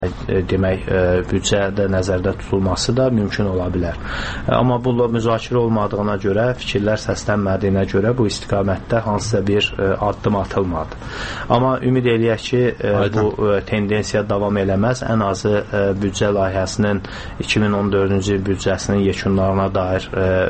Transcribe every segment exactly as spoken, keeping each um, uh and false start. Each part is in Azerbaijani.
demək, büdcədə nəzərdə tutulması da mümkün ola bilər. Amma bu müzakirə olmadığına görə, fikirlər səslənmədiyinə görə bu istiqamətdə hansısa bir addım atılmadı. Amma ümid eləyək ki, Aydan. bu tendensiya davam eləməz. Ən azı büdcə layihəsinin iki min on dördüncü il büdcəsinin yekunlarına dair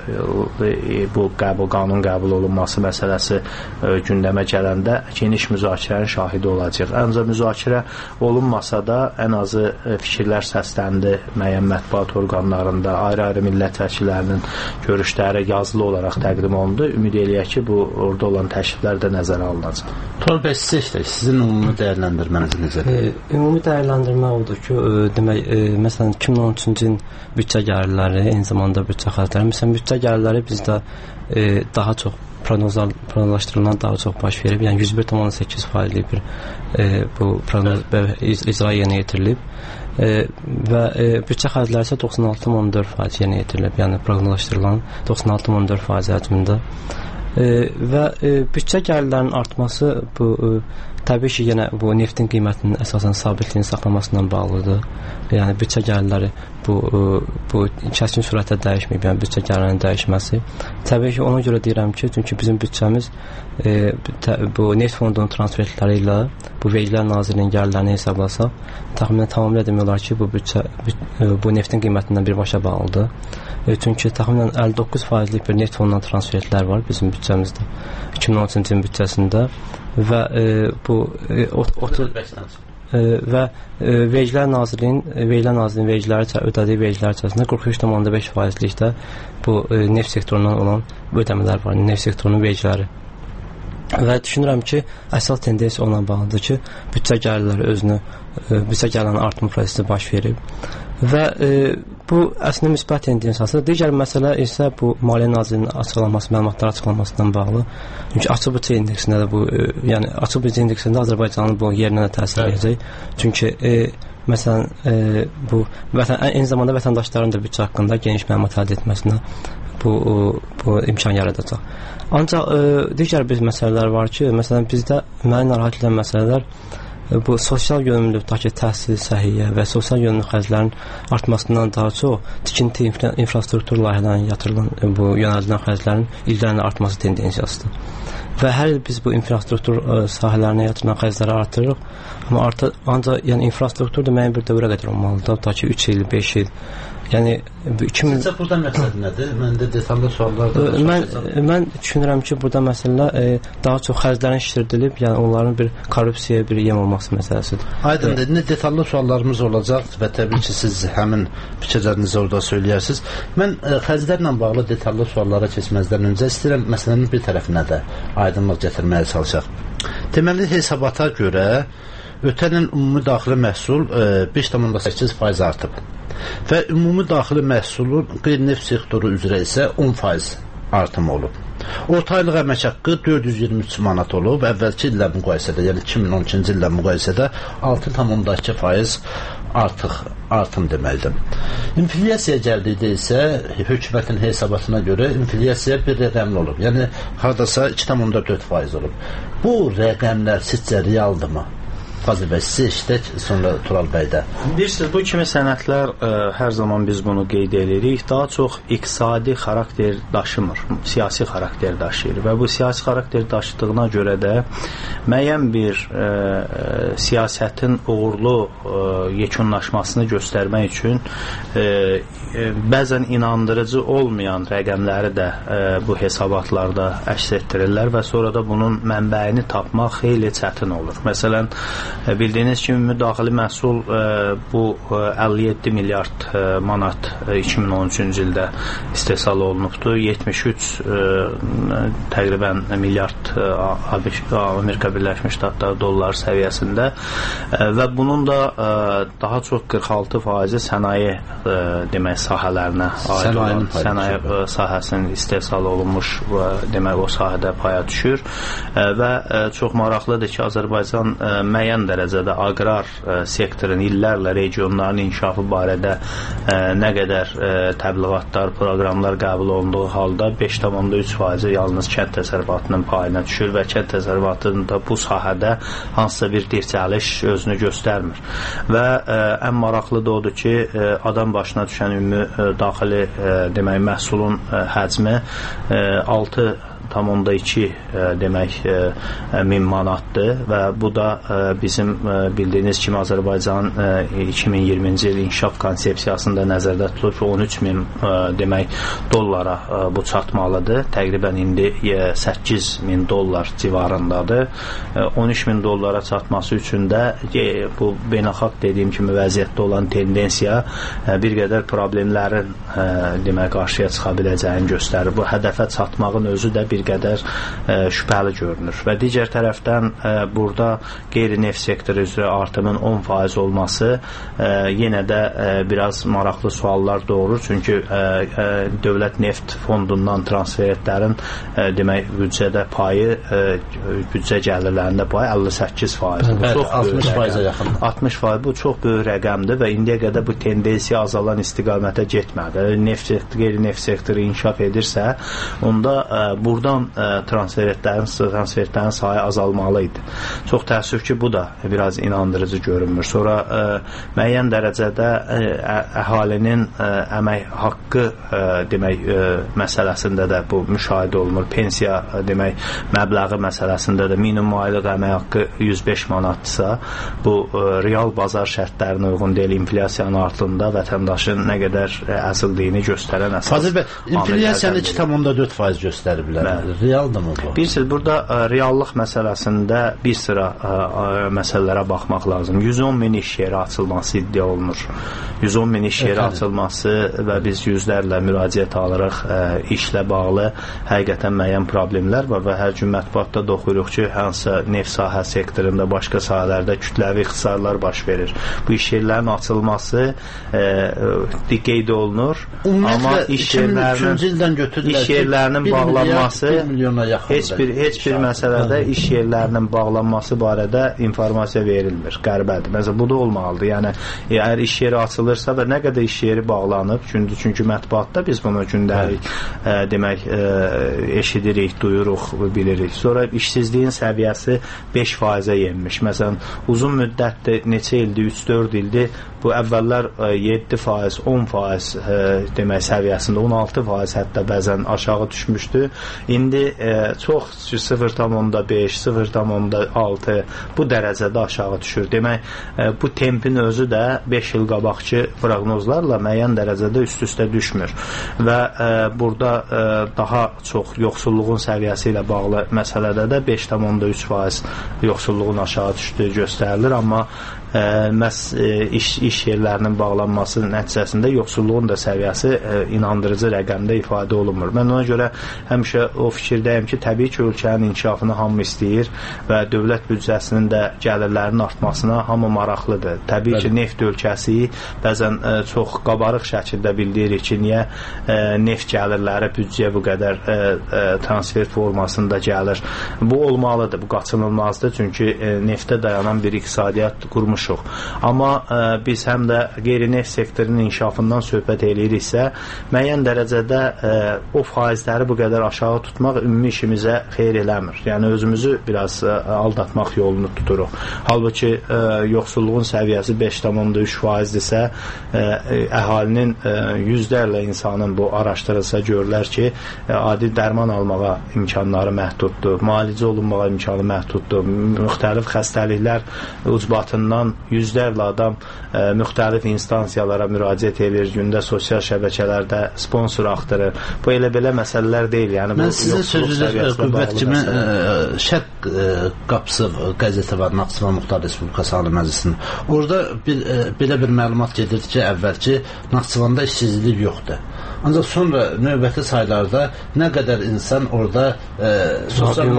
bu qəbul, qanun qəbul olunması məsələsi gündəmə gələndə geniş müzakirənin şahidi olacaq. Ancaq müzakirə olunmasa da ən azı fikirlər səsləndi müəyyən mətbuat orqanlarında, ayrı-ayrı millət vəkillərinin görüşləri yazılı olaraq təqdim olundu. Ümid eləyək ki, bu orada olan təkliflər də nəzərə alınacaq. Tural bəy, sizə işlə, sizin ümumi dəyərləndirməniz necədir? E, ümumi dəyərləndirmə odur ki, e, demək, e, məsələn, iki min on üçüncü ilin büdcə gəlirləri, eyni zamanda büdcə xərcləri, məsələn, büdcə gəlirləri bizdə e, daha çox proqnozlaşdırılan daha çox baş verib. Yəni yüz bir tam on səkkiz faizlik bir e, bu proqnoz icra yerinə yetirilib. E, və e, büdcə xərcləri isə doxsan altı tam on dörd faiz yerinə yetirilib. Yəni proqnozlaşdırılan doxsan altı tam on dörd faiz həcmində. E, və e, büdcə gəlirlərinin artması bu e, təbii ki, yenə bu neftin qiymətinin əsasən sabitliyini saxlamasından bağlıdır. Yəni büdcə gəlirləri bu bu kəskin sürətlə dəyişməyib, yəni büdcə gəlirlərinin dəyişməsi. Təbii ki, ona görə deyirəm ki, çünki bizim büdcəmiz e, bu neft fondunun transferləri ilə bu Vergilər Nazirliyinin gəlirlərini hesablasaq, təxminən tamamilə demək olar ki, bu büdcə bu neftin qiymətindən birbaşa bağlıdır. E, çünki təxminən əlli doqquz faizlik bir neft fondundan transferlər var bizim büdcəmizdə iki min on üçüncü ilin büdcəsində və e, bu e, otuz e, və e, Vergilər Nazirliyinin Vergilər Nazirliyinin vergiləri ödədiyi vergilər içərisində qırx üç tam beş faizlikdə bu e, neft sektorundan olan ödəmələr var, neft sektorunun vergiləri. Və düşünürəm ki, əsas tendensiya onunla bağlıdır ki, büdcə gəlirləri özünü, e, büdcə gəlirlərinin artım prosesi baş verib. Və e, bu əslində müsbət tendensiyası. Digər məsələ isə bu Maliyyə Nazirliyinin açıqlaması, məlumatlar açıqlamasından bağlı. Çünki açıq büdcə indeksində də bu, e, yəni açıq büdcə indeksində Azərbaycanın bu yerinə də təsir edəcək. Çünki e, məsələn e, bu vətən, eyni zamanda vətəndaşların da büdcə haqqında geniş məlumat əldə etməsinə bu, bu imkan yaradacaq. Ancaq e, digər bir məsələlər var ki, məsələn bizdə məni narahat edən məsələlər bu sosial yönümlülükdəki təhsil, səhiyyə və sosial yönümlü xərclərin artmasından daha çox tikinti infra infrastruktur layihələrinə yatırılan bu yönəldilən xərclərin illərlə artması tendensiyasıdır. Və hər il biz bu infrastruktur ə, sahələrinə yatırılan xərcləri artırırıq, amma artı, ancaq yəni infrastruktur da müəyyən bir dövrə qədər olmalıdır, ta ki üç il, beş il. Yəni iki min Sizcə burada məsələ nədir? Məndə detallı suallar da var. Mən mən düşünürəm ki, burada məsələ e, daha çox xərclərin şişirdilib, yəni onların bir korrupsiyaya bir yem olması məsələsidir. Aydındır. E, detallı suallarımız olacaq və təbii ki, siz həmin fikirlərinizi orada söyləyərsiniz. Mən e, xərclərlə bağlı detallı suallara keçməzdən öncə istəyirəm məsələnin bir tərəfinə də aydınlıq gətirməyə çalışaq. Deməli, hesabata görə ötən il ümumi daxili məhsul e, beş tam səkkiz faiz artıb. Və ümumi daxili məhsulun qeyri-neft sektoru üzrə isə on faiz artım olub. Orta aylıq əmək haqqı dörd yüz iyirmi üç manat olub, əvvəlki illə müqayisədə, yəni iki min on ikinci illə müqayisədə altı tam iki faiz artıq artım deməkdir. İnflyasiya gəldikdə isə hökumətin hesabatına görə inflyasiya bir rəqəmli olub. Yəni hardasa iki tam dörd faiz olub. Bu rəqəmlər sizcə realdırmı? Fazıl bəy, sizi işlək, sonra Tural bəydə. Bilirsiniz, bu kimi sənədlər ə, hər zaman biz bunu qeyd edirik, daha çox iqtisadi xarakter daşımır, siyasi xarakter daşıyır və bu siyasi xarakter daşıdığına görə də müəyyən bir ə, ə, siyasətin uğurlu ə, yekunlaşmasını göstərmək üçün ə, ə, bəzən inandırıcı olmayan rəqəmləri də ə, bu hesabatlarda əks etdirirlər və sonra da bunun mənbəyini tapmaq xeyli çətin olur. Məsələn, bildiyiniz kimi müdaxili məhsul e, bu e, əlli yeddi milyard e, manat e, iki min on üçüncü ildə istehsal olunubdur. yetmiş üç e, təqribən milyard e, Amerika Birləşmiş Ştatları dollar səviyyəsində e, və bunun da e, daha çox qırx altı faizi sənaye e, demək sahələrinə aid olan sənaye e, sahəsinin istehsal olunmuş və demək o sahədə paya düşür e, və e, çox maraqlıdır ki, Azərbaycan e, müəyyən müəyyən dərəcədə aqrar ə, sektorun illərlə regionların inkişafı barədə ə, nə qədər ə, təbliğatlar, proqramlar qəbul olunduğu halda beş tam üç faizi yalnız kənd təsərrüfatının payına düşür və kənd təsərrüfatının da bu sahədə hansısa bir dirçəliş özünü göstərmir. Və ə, ən maraqlı da odur ki, ə, adam başına düşən ümumi ə, daxili ə, demək məhsulun ə, həcmi ə, altı tam onda iki e, demək e, min manatdır və bu da e, bizim e, bildiyiniz kimi Azərbaycan e, iki min iyirminci il inkişaf konsepsiyasında nəzərdə tutulur ki, on üç min e, demək dollara e, bu çatmalıdır. Təqribən indi e, səkkiz min dollar civarındadır. E, on üç min dollara çatması üçün də e, bu beynəlxalq dediyim kimi vəziyyətdə olan tendensiya e, bir qədər problemlərin e, demək qarşıya çıxa biləcəyini göstərir. Bu hədəfə çatmağın özü də bir qədər e, şübhəli görünür. Və digər tərəfdən e, burada qeyri-neft sektoru üzrə artımın on faiz olması e, yenə də e, biraz maraqlı suallar doğurur. Çünki e, e, dövlət neft fondundan transferlərin e, demək büdcədə payı e, büdcə gəlirlərində payı əlli səkkiz faiz. Bu çox altmış faizə yaxındır. altmış faiz bu çox böyük rəqəmdir və indiyə qədər bu tendensiya azalan istiqamətə getmədi. Neft sektoru, qeyri-neft sektoru inkişaf edirsə, onda e, burada transferlərin transferlərin sayı azalmalı idi. Çox təəssüf ki, bu da biraz inandırıcı görünmür. Sonra ə, müəyyən dərəcədə ə, əhalinin ə, əmək haqqı ə, demək ə, məsələsində də bu müşahidə olunur. Pensiya ə, demək məbləği məsələsində də minimum aylıq əmək haqqı yüz beş manatdırsa, bu ə, real bazar şərtlərinə uyğun deyil, inflyasiyanın artımında vətəndaşın nə qədər ə, əzildiyini göstərən əsas. Fazil bəy, inflyasiyanı iki tam dörd faiz göstəriblər. Realdır mı bu? Bir sıra burada ə, reallıq məsələsində bir sıra ə, ə, məsələlərə baxmaq lazım. yüz on min iş yeri açılması iddia olunur. yüz on min iş yeri Efendim? açılması və biz yüzlərlə müraciət alırıq ə, işlə bağlı həqiqətən müəyyən problemlər var və hər gün mətbuatda da oxuyuruq ki, hansısa neft sahə sektorunda, başqa sahələrdə kütləvi ixtisarlar baş verir. Bu iş yerlərinin açılması ə, qeyd olunur. Ümumiyyətlə, amma iş yerlərinin, iş yerlərinin bağlanması heç bir heç bir məsələdə iş yerlərinin bağlanması barədə informasiya verilmir. Qəribədir. Məsələn, bu da olmalıdır. Yəni, əgər iş yeri açılırsa və nə qədər iş yeri bağlanıb, çünki, çünki mətbuatda biz bunu gündəlik ə, demək ə, eşidirik, duyuruq, bilirik. Sonra işsizliyin səviyyəsi beş faizə yenmiş. Məsələn, uzun müddətdir, neçə ildir, üç dörd ildir, bu əvvəllər ə, yeddi faiz, on faiz ə, demək səviyyəsində, on altı faiz hətta bəzən aşağı düşmüşdü. İndi e, çox sıfır tam beş, sıfır tam altı bu dərəcədə aşağı düşür. Demək, e, bu tempin özü də beş il qabaqçı proqnozlarla müəyyən dərəcədə üst-üstə düşmür. Və e, burada e, daha çox yoxsulluğun səviyyəsi ilə bağlı məsələdə də beş tam üç faiz yoxsulluğun aşağı düşdüyü göstərilir, amma Ə, məhz ə, iş, iş yerlərinin bağlanması nəticəsində yoxsulluğun da səviyyəsi ə, inandırıcı rəqəmdə ifadə olunmur. Mən ona görə həmişə o fikirdəyim ki, təbii ki, ölkənin inkişafını hamı istəyir və dövlət büdcəsinin də gəlirlərinin artmasına hamı maraqlıdır. Təbii Bəli. ki, neft ölkəsi bəzən ə, çox qabarıq şəkildə bildirik ki, niyə ə, neft gəlirləri büdcəyə bu qədər ə, ə, transfer formasında gəlir. Bu olmalıdır, bu qaçınılmazdır, çünki ə, neftə dayanan bir iqtisadiyyat qurmuş. Amma ə, biz həm də qeyri-neft sektorunun inkişafından söhbət eləyiriksə, müəyyən dərəcədə ə, o faizləri bu qədər aşağı tutmaq ümumi işimizə xeyir eləmir. Yəni özümüzü biraz ə, aldatmaq yolunu tuturuq. Halbuki ə, yoxsulluğun səviyyəsi beş tam üç faizdirsə, ə, əhalinin ə, yüzlərlə insanın bu araşdırılsa görürlər ki, ə, adi dərman almağa imkanları məhduddur, müalicə olunmağa imkanı məhduddur, müxtəlif xəstəliklər ucbatından yüzlərlə adam ə, müxtəlif instansiyalara müraciət edir, gündə sosial şəbəkələrdə sponsor axtarır. Bu elə belə məsələlər deyil. Yəni, mən sizin sözünüz qüvvət kimi ə, Şərq ə, qapısı qəzeti var, Naxçıvan Muxtar Respublikası Ali Məclisinin. Orada bir, ə, belə bir məlumat gedir ki, əvvəlki Naxçıvanda işsizlik yoxdur. Ancaq sonra növbəti saylarda nə qədər insan orada ə, sosial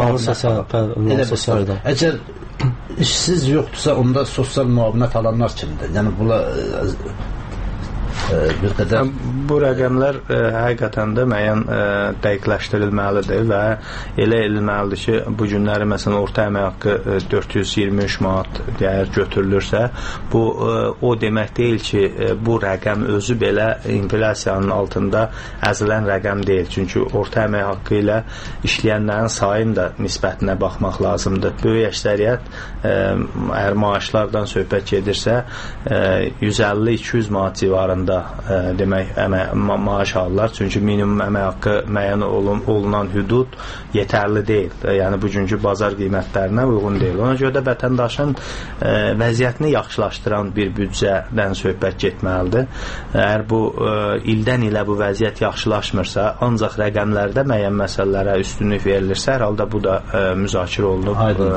müavinət əgər işsiz yoxdursa, onda sosial müavinət alanlar kimdir? Yəni, bunlar e, bir qədər bu rəqəmlər e, həqiqətən də müəyyən e, dəqiqləşdirilməlidir və elə edilməlidir ki, bu günləri məsələn orta əmək haqqı e, dörd yüz iyirmi üç manat dəyər götürülürsə, bu e, o demək deyil ki, e, bu rəqəm özü belə inflyasiyanın altında əzilən rəqəm deyil. Çünki orta əmək haqqı ilə işləyənlərin sayının da nisbətinə baxmaq lazımdır. Böyük əksəriyyət e, əgər maaşlardan söhbət gedirsə, e, yüz əlli iki yüz manat civarında e, demək əmək, ma maaş alırlar. Çünki minimum əmək haqqı müəyyən olun, olunan hüdud yetərli deyil. E, yəni bugünkü bazar qiymətlərinə uyğun deyil. Ona görə də vətəndaşın e, vəziyyətini yaxşılaşdıran bir büdcədən söhbət getməlidir. Əgər bu e, ildən ilə bu vəziyyət yaxşılaşmırsa, ancaq rəqəmlərdə müəyyən məsələlərə üstünlük verilirsə, hər halda bu da e, müzakirə olunub.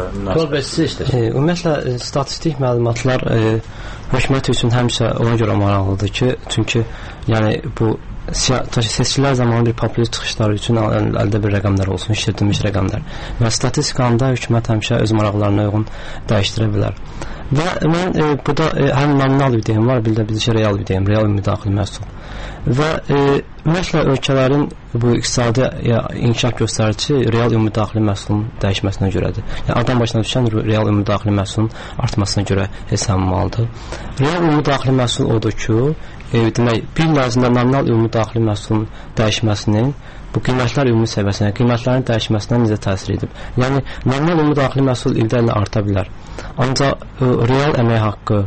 E, ümumiyyətlə, statistik məlumatlar e, hökumət üçün həmişə ona görə maraqlıdır ki, çünki yəni bu seçkilər zamanı bir populist çıxışları üçün əldə bir rəqəmlər olsun, işlədilmiş rəqəmlər və statistikanda hökumət həmişə öz maraqlarına uyğun dəyişdirə bilər. Və mən e, burada e, həm nominal üdəyim var, bir də bizə real üdəyim, real müdaxilə məhsul. Və e, ümumiyyətlə ölkələrin bu iqtisadi ya, inkişaf göstərici real müdaxilə məhsulunun dəyişməsinə görədir. Yəni adam başına düşən real müdaxilə məhsulunun artmasına görə hesablanmalıdır. Real müdaxilə məhsul odur ki, e, demək, bir il ərzində nominal müdaxilə məhsulunun dəyişməsinin bu qiymətlər ümumi səviyyəsinə, qiymətlərin dəyişməsinə necə təsir edib? Yəni, nominal müdaxilə məhsul ildə ilə arta bilər. Ancaq e, real əmək haqqı,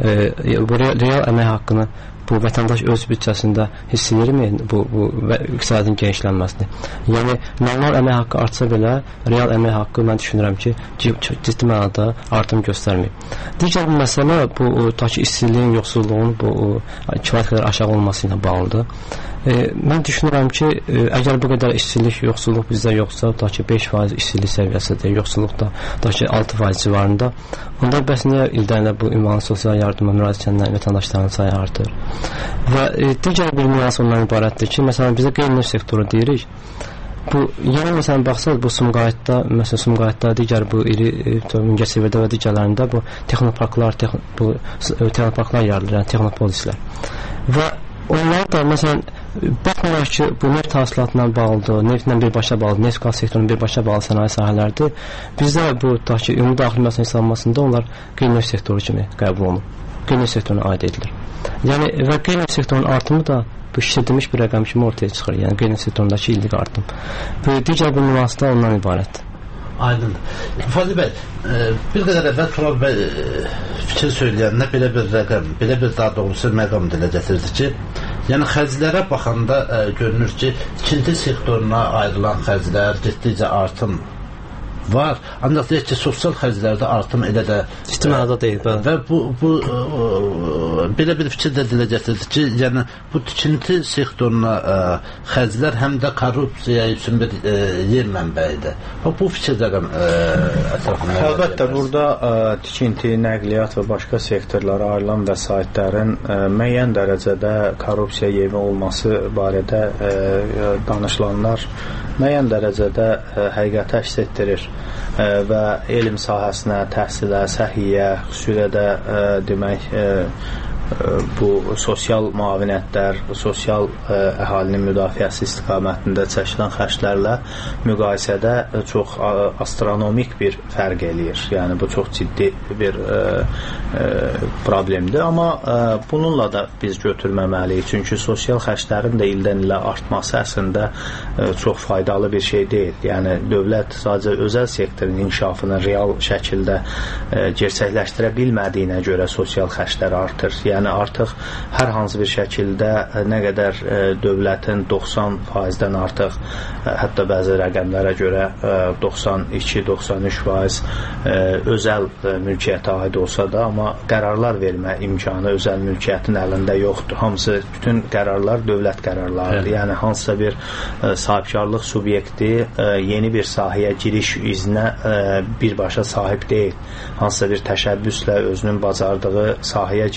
e, bu real, real əmək haqqını bu vətəndaş öz büdcəsində hiss edirmi bu, bu iqtisadın genişlənməsini? Yəni, nominal əmək haqqı artsa belə, real əmək haqqı mən düşünürəm ki, ciddi mənada artım göstərməyib. Digər bir məsələ bu, ta ki, işsizliyin, yoxsulluğun bu, kifayət qədər aşağı olması ilə bağlıdır. E, mən düşünürəm ki, e, əgər bu qədər işsizlik, yoxsulluq bizdə yoxsa, ta ki beş faiz işsizlik səviyyəsidir, yoxsulluq da ta ki altı faiz civarında, onda bəs niyə ildən bu ünvanlı sosial yardıma müraciət edən vətəndaşların sayı artır? Və e, digər bir nüans ondan ibarətdir ki, məsələn, bizə qeyri-neft sektoru deyirik. Bu, yəni, məsələn, baxsaq, bu Sumqayıtda, məsələn, Sumqayıtda, digər bu iri e, Mingəçevirdə və digərlərində bu texnoparklar, tex bu texnoparklar yaradır, yəni texnopolislər. Və onlar da, məsələn, baxmayaraq ki, bu neft hasilatla bağlıdır, neftlə birbaşa bağlıdır, neft qaz sektorunun birbaşa bağlı sənaye sahələrdir. Bizdə bu, ta ki, ümumi daxili məhsulun hesablamasında onlar qeyri-neft sektoru kimi qəbul olunur. Qeyri-neft sektoruna aid edilir. Yəni, və qeyri-neft sektorunun artımı da bu şişirdilmiş bir rəqəm kimi ortaya çıxır. Yəni, qeyri-neft sektorundakı illik artım. Bu, digər bir nüans da ondan ibarətdir. Aydındır. Fazil bəy, e, bir qədər əvvəl Tural bəy e, fikir söyləyəndə belə bir rəqəm, belə bir daha doğrusu məqam dilə gətirdi ki, yəni xərclərə baxanda e, görünür ki, tikinti sektoruna ayrılan xərclər getdikcə artım var. Ancaq deyək ki, sosial xərclərdə artım elə də ciddi mənada deyil. Bəli. Və bu, bu ə, belə bir fikir də dilə gətirdi ki, yəni bu tikinti sektoruna ə, xərclər həm də korrupsiya üçün bir ə, yer mənbəyidir. Bu fikir də ətrafında. Əlbəttə, burada ə, tikinti, nəqliyyat və başqa sektorlara ayrılan vəsaitlərin ə, müəyyən dərəcədə korrupsiya yeri olması barədə ə, danışılanlar müəyyən dərəcədə ə, həqiqəti əks etdirir. Ə, və elm sahəsinə, təhsilə, səhiyyə, xüsusilə də ə, demək ə, bu sosial müavinətlər, sosial ə, əhalinin müdafiəsi istiqamətində çəkilən xərclərlə müqayisədə çox ə, astronomik bir fərq eləyir. Yəni bu çox ciddi bir ə, ə, problemdir. Amma ə, bununla da biz götürməməliyik. Çünki sosial xərclərin də ildən ilə artması əslində ə, çox faydalı bir şey deyil. Yəni dövlət sadəcə özəl sektorun inkişafını real şəkildə ə, gerçəkləşdirə bilmədiyinə görə sosial xərclər artır. Yəni artıq hər hansı bir şəkildə nə qədər ə, dövlətin doxsan faizdən artıq, ə, hətta bəzi rəqəmlərə görə ə, doxsan iki doxsan üç faiz ə, özəl ə, mülkiyyətə aid olsa da, amma qərarlar vermə imkanı özəl mülkiyyətin əlində yoxdur. Hamısı, bütün qərarlar dövlət qərarlarıdır. Yəni hansısa bir ə, sahibkarlıq subyekti ə, yeni bir sahəyə giriş izinə ə, birbaşa sahib deyil. Hansısa bir təşəbbüslə özünün bacardığı sahəyə girmə imkanı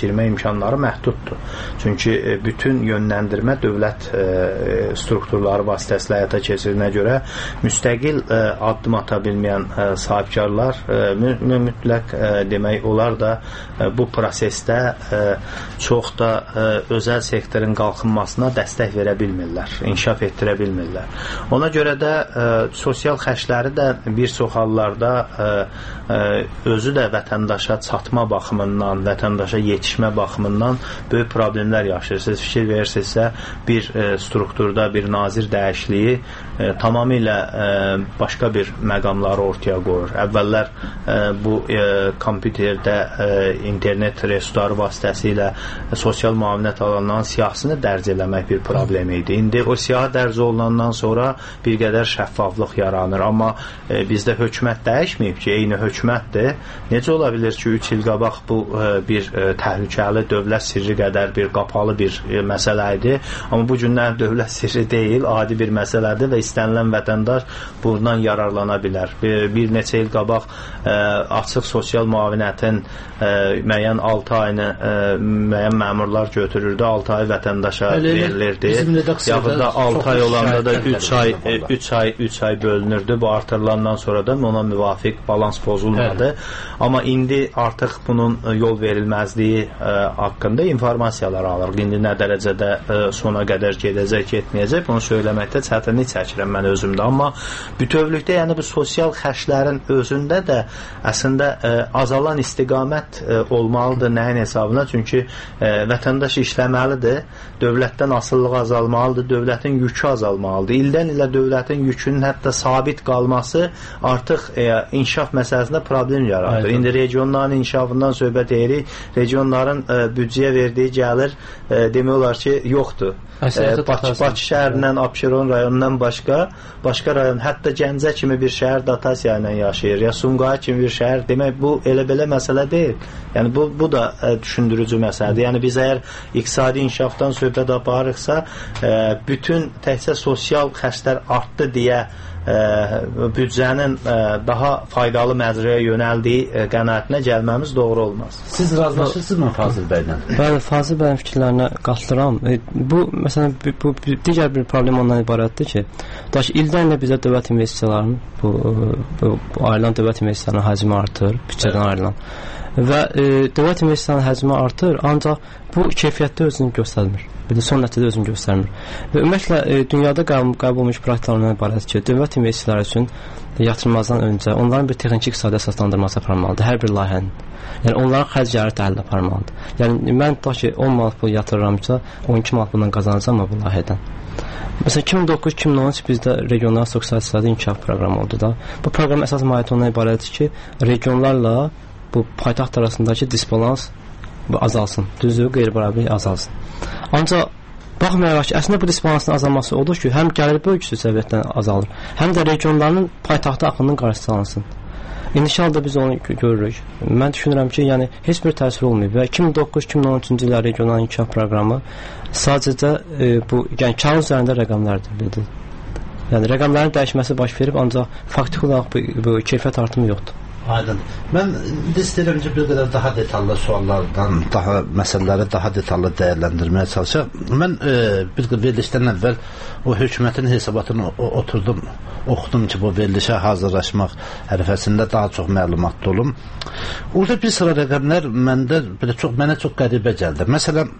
imkanları məhduddur. Çünki e, bütün yönləndirmə dövlət e, strukturları vasitəsilə həyata keçirinə görə müstəqil e, addım ata bilməyən e, sahibkarlar e, mü mütləq e, demək olar da e, bu prosesdə e, çox da e, özəl sektorun qalxınmasına dəstək verə bilmirlər, inkişaf etdirə bilmirlər. Ona görə də e, sosial xərcləri də bir çox hallarda e, e, özü də vətəndaşa çatma baxımından, vətəndaşa yetişmə baxımından böyük problemlər yaşayırsınız. Fikir verirsinizsə, bir e, strukturda bir nazir dəyişikliyi e, tamamilə e, başqa bir məqamları ortaya qoyur. Əvvəllər e, bu e, kompüterdə e, internet resursları vasitəsilə e, sosial müavinət alanların siyahısını dərc eləmək bir problem idi. İndi o siyah dərc olunandan sonra bir qədər şəffaflıq yaranır. Amma e, bizdə hökumət dəyişməyib ki, eyni hökumətdir. Necə ola bilər ki, üç il qabaq bu e, bir e, təhlükəli dövlət sirri qədər bir qapalı bir e, məsələ idi. Amma bu günlər dövlət sirri deyil, adi bir məsələdir və istənilən vətəndaş bundan yararlana bilər. Bir, bir neçə il qabaq e, açıq sosial müavinətin e, müəyyən altı ayını e, müəyyən məmurlar götürürdü, altı ay vətəndaşa verilirdi. Yaxud da altı ay olanda da üç ay üç ay üç ay bölünürdü. Bu artırılandan sonra da ona müvafiq balans pozulmadı. Hə. Amma indi artıq bunun yol verilməzliyi e, haqqında informasiyalar alırıq. İndi nə dərəcədə e, sona qədər gedəcək, getməyəcək, bunu söyləməkdə çətinlik çəkirəm mən özümdə. Amma bütövlükdə, yəni bu sosial xərclərin özündə də əslində e, azalan istiqamət e, olmalıdır nəyin hesabına? Çünki e, vətəndaş işləməlidir, dövlətdən asıllıq azalmalıdır, dövlətin yükü azalmalıdır. İldən ilə dövlətin yükünün hətta sabit qalması artıq e, inkişaf məsələsində problem yaradır. Aynen. İndi regionların inkişafından söhbət edirik, regionların e, büdcəyə verdiyi gəlir e, demək olar ki, yoxdur. E, Bakı, Bakı şəhərindən, Abşeron rayonundan başqa, başqa rayon, hətta Gəncə kimi bir şəhər dotasiya ilə yaşayır, ya Sumqayıt kimi bir şəhər, demək bu elə-belə məsələ deyil. Yəni bu, bu da e, düşündürücü məsələdir. Yəni biz əgər iqtisadi inkişafdan söhbət aparırıqsa, e, bütün təkcə sosial xərclər artdı deyə e, büdcənin e, daha faydalı məcraya yönəldiyi e, qənaətinə gəlməmiz doğru olmaz. Siz razılaşırsınızmı Fazil bəylə? Bəli, Fazil bəyin fikirlərinə qatılıram. E, bu, məsələn, bu, bu digər bir problem ondan ibarətdir ki, daş ildən ilə bizə dövlət investisiyalarının, bu, bu, bu ayrılan dövlət investisiyalarının həcmi artır, büdcədən ayrılan. Və e, dövlət investisiyanın həcmi artır, ancaq bu keyfiyyətdə özünü göstərmir. Bir də son nəticədə özünü göstərmir. Və ümumiyyətlə e, dünyada qəbul olmuş praktiklarından ibarətdir ki, dövlət investisiyaları üçün yatırılmazdan öncə onların bir texniki iqtisadi əsaslandırması aparılmalıdır, hər bir layihənin. Yəni onların xərc gəlir təhlil aparılmalıdır. Yəni mən da ki on manat pul yatırıramsa, on iki manat bundan qazanacağam bu layihədən. Məsələn iki min doqquz iki min on üç bizdə regional sosial-iqtisadi inkişaf proqramı oldu da. Bu proqram əsas mahiyyəti ondan ibarətdir ki, regionlarla bu paytaxt arasındakı disbalans azalsın, düzlüyü qeyri-bərabərlik azalsın. Ancaq baxmayaraq ki, əslində bu disbalansın azalması odur ki, həm gəlir bölgüsü səviyyətdən azalır, həm də regionların paytaxta axınının qarşısı alınsın. İndiki halda biz onu görürük. Mən düşünürəm ki, yəni heç bir təsir olmayıb və iki min doqquz iki min on üçüncü illər regional inkişaf proqramı sadəcə e, bu, yəni kağız üzərində rəqəmlərdir, bildir. Yəni rəqəmlərin dəyişməsi baş verib, ancaq faktiki olaraq bu, bu keyfiyyət artımı yoxdur. Aydın. Mən istəyirəm ki, bir qədər daha detallı suallardan, daha məsələləri daha detallı dəyərləndirməyə çalışaq. Mən e, bir verilişdən əvvəl o hökumətin hesabatını o, oturdum, oxudum ki, bu verilişə hazırlaşmaq ərəfəsində daha çox məlumatlı olum. Orada bir sıra rəqəmlər məndə belə çox, mənə çox qəribə gəldi. Məsələn,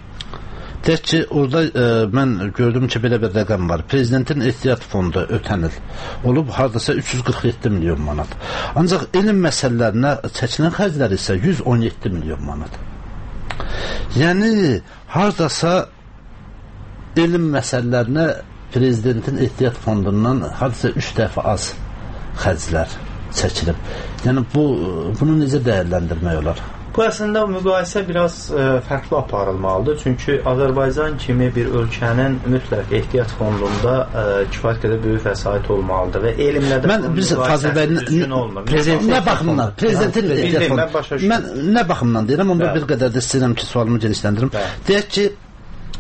deyək ki, orada e, mən gördüm ki, belə bir rəqəm var. Prezidentin ehtiyat fondu ötən il olub hardasa üç yüz qırx yeddi milyon manat. Ancaq elm məsələlərinə çəkilən xərclər isə yüz on yeddi milyon manat. Yəni, hardasa elm məsələlərinə prezidentin ehtiyat fondundan hardasa üç dəfə az xərclər çəkilib. Yəni, bu, bunu necə dəyərləndirmək olar? Bu əslində müqayisə biraz e, fərqli aparılmalıdır. Çünki Azərbaycan kimi bir ölkənin mütləq ehtiyat fondunda e, kifayət qədər böyük vəsait olmalıdır və elmlə də mən biz Fazil bəy prezident nə baxımdan prezidentin ehtiyat fondu mən nə baxımdan deyirəm, amma bir qədər də istəyirəm ki, sualımı genişləndirim. Deyək ki,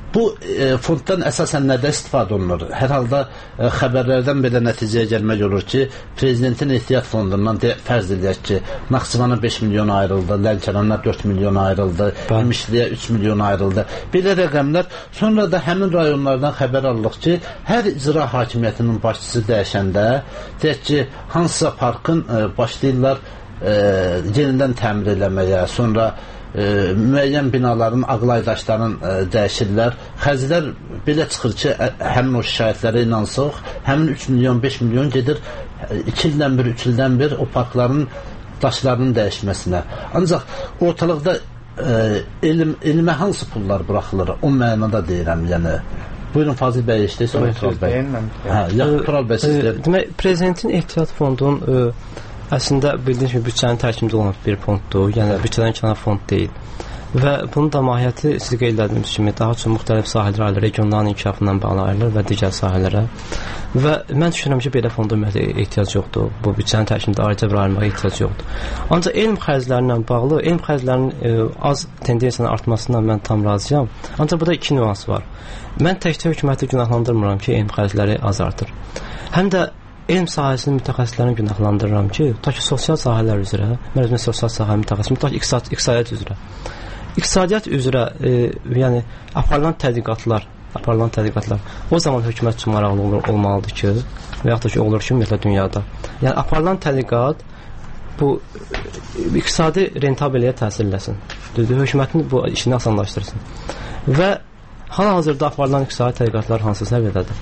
Bu e, fonddan əsasən nədə istifadə olunur? Hər halda e, xəbərlərdən belə nəticəyə gəlmək olur ki, prezidentin ehtiyat fondundan de, fərz edək ki, Naxçıvana beş milyon ayrıldı, Lənkərana dörd milyon ayrıldı, Mişliyə üç milyon ayrıldı. Belə rəqəmlər. Sonra da həmin rayonlardan xəbər alırıq ki, hər icra hakimiyyətinin başçısı dəyişəndə, deyək ki, hansısa parkın e, başlayırlar e, yenidən təmir eləməyə, sonra E, müəyyən binaların, ağlaydaşların e, dəyişirlər. Xərclər belə çıxır ki, ə, həmin o şikayətlərə inansıq, həmin üç milyon, beş milyon gedir iki ildən bir, üç ildən bir o parkların daşlarının dəyişməsinə. Ancaq ortalıqda e, elm, elmə hansı pullar buraxılır? O mənada deyirəm, yəni. Buyurun Fazil bəy, işləyirsə Tural bəy. Hə, yaxın Tural bəy sizlər. Demək, prezidentin ehtiyat fondunun e, əslində bildiyiniz kimi büdcənin tərkibində olan bir fonddur, yəni büdcədən kənar fond deyil. Və bunun da mahiyyəti siz qeyd etdiyiniz kimi daha çox müxtəlif sahələrə ayrılır, regionların inkişafından bağlı ayrılır və digər sahələrə. Və mən düşünürəm ki, belə fonda ümumiyyətlə ehtiyac yoxdur. Bu büdcənin tərkibində ayrıca bir ayrılmağa ehtiyac yoxdur. Ancaq elm xərclərindən bağlı, elm xərclərinin e, az tendensiyanın artmasından mən tam razıyam. Ancaq burada iki nüans var. Mən təkcə hökuməti günahlandırmıram ki, elm xərcləri az artır. Həm də elm sahəsinin mütəxəssislərini günahlandırıram ki, ta ki sosial sahələr üzrə, mən özümün sosial sahə mütəxəssisim, ta ki iqtisadiyyat üzrə. İqtisadiyyat üzrə, e, yəni aparılan tədqiqatlar, aparılan tədqiqatlar o zaman hökumət üçün maraqlı olur, olmalıdır ki, və yaxud da ki, olur ki, ümumiyyətlə dünyada. Yəni aparılan tədqiqat bu iqtisadi rentabiliyə təsir eləsin. Düzdür, hökumətin bu işini asanlaşdırsın. Və hal-hazırda aparılan iqtisadi tədqiqatlar hansı səviyyədədir?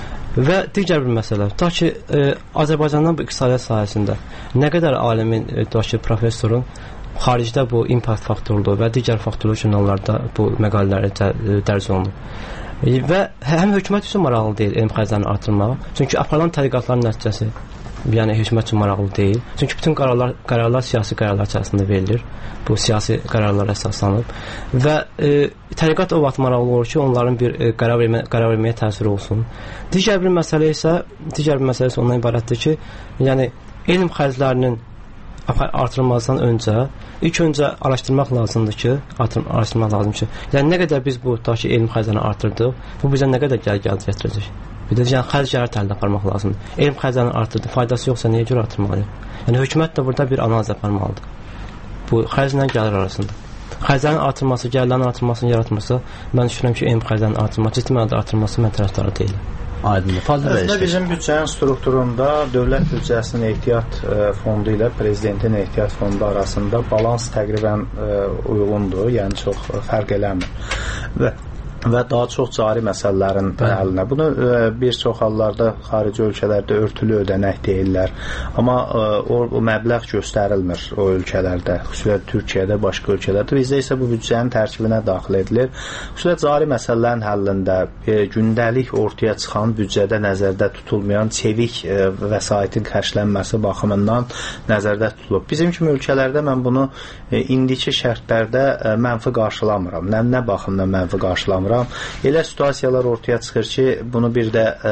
Və digər bir məsələ, ta ki e, Azərbaycandan bu iqtisadiyyat sahəsində nə qədər alimin, e, ta ki professorun xaricdə bu impact faktorlu və digər faktorlu jurnallarda bu məqalələri dərc olunur. E, və həm hökumət üçün maraqlı deyil elm xərclərini artırmaq, çünki aparılan tədqiqatların nəticəsi yəni hökumət üçün maraqlı deyil. Çünki bütün qərarlar, qərarlar siyasi qərarlar içərisində verilir. Bu siyasi qərarlara əsaslanıb və e, tədqiqat o vaxt maraqlı olur ki, onların bir e, qərar, vermə, qərar verməyə təsiri olsun. Digər bir məsələ isə, digər bir məsələ isə ondan ibarətdir ki, yəni elm xərclərinin artırılmazdan öncə ilk öncə araşdırmaq lazımdır ki, araşdırmaq lazımdır ki, yəni nə qədər biz bu da ki elm xərclərini artırdıq, bu bizə nə qədər gəl-gəl gətirəcək. Bir də yəni xərc gəlir təhlil aparmaq lazımdır. Elm xərclərini artırdı, faydası yoxsa niyə görə artırmalıyıq? Yəni hökumət də burada bir analiz aparmalıdır. Bu xərclə gəlir arasında. Xərclərin artırması, gəlirlərin artırmasını yaratması, mən düşünürəm ki, elm xərclərinin artırması, ciddi mənada artırması mən tərəfdarı deyiləm. Aydın. Əslində bizim büdcənin strukturunda dövlət büdcəsinin ehtiyat e, fondu ilə prezidentin ehtiyat fondu arasında balans təqribən e, uyğundur, yəni çox fərq eləmir. Və və daha çox cari məsələlərin həllinə. Bunu e, bir çox hallarda xarici ölkələrdə örtülü ödənək deyirlər. Amma e, o, o məbləğ göstərilmir o ölkələrdə, xüsusilə Türkiyədə, başqa ölkələrdə. Bizdə isə bu büdcənin tərkibinə daxil edilir. Xüsusilə cari məsələlərin həllində e, gündəlik ortaya çıxan büdcədə nəzərdə tutulmayan çevik e, vəsaitin xərclənməsi baxımından nəzərdə tutulub. Bizim kimi ölkələrdə mən bunu e, indiki şərtlərdə e, mənfi qarşılamıram. Nə, nə baxımdan mənfi qarşılamıram? Elə situasiyalar ortaya çıxır ki, bunu bir də ə,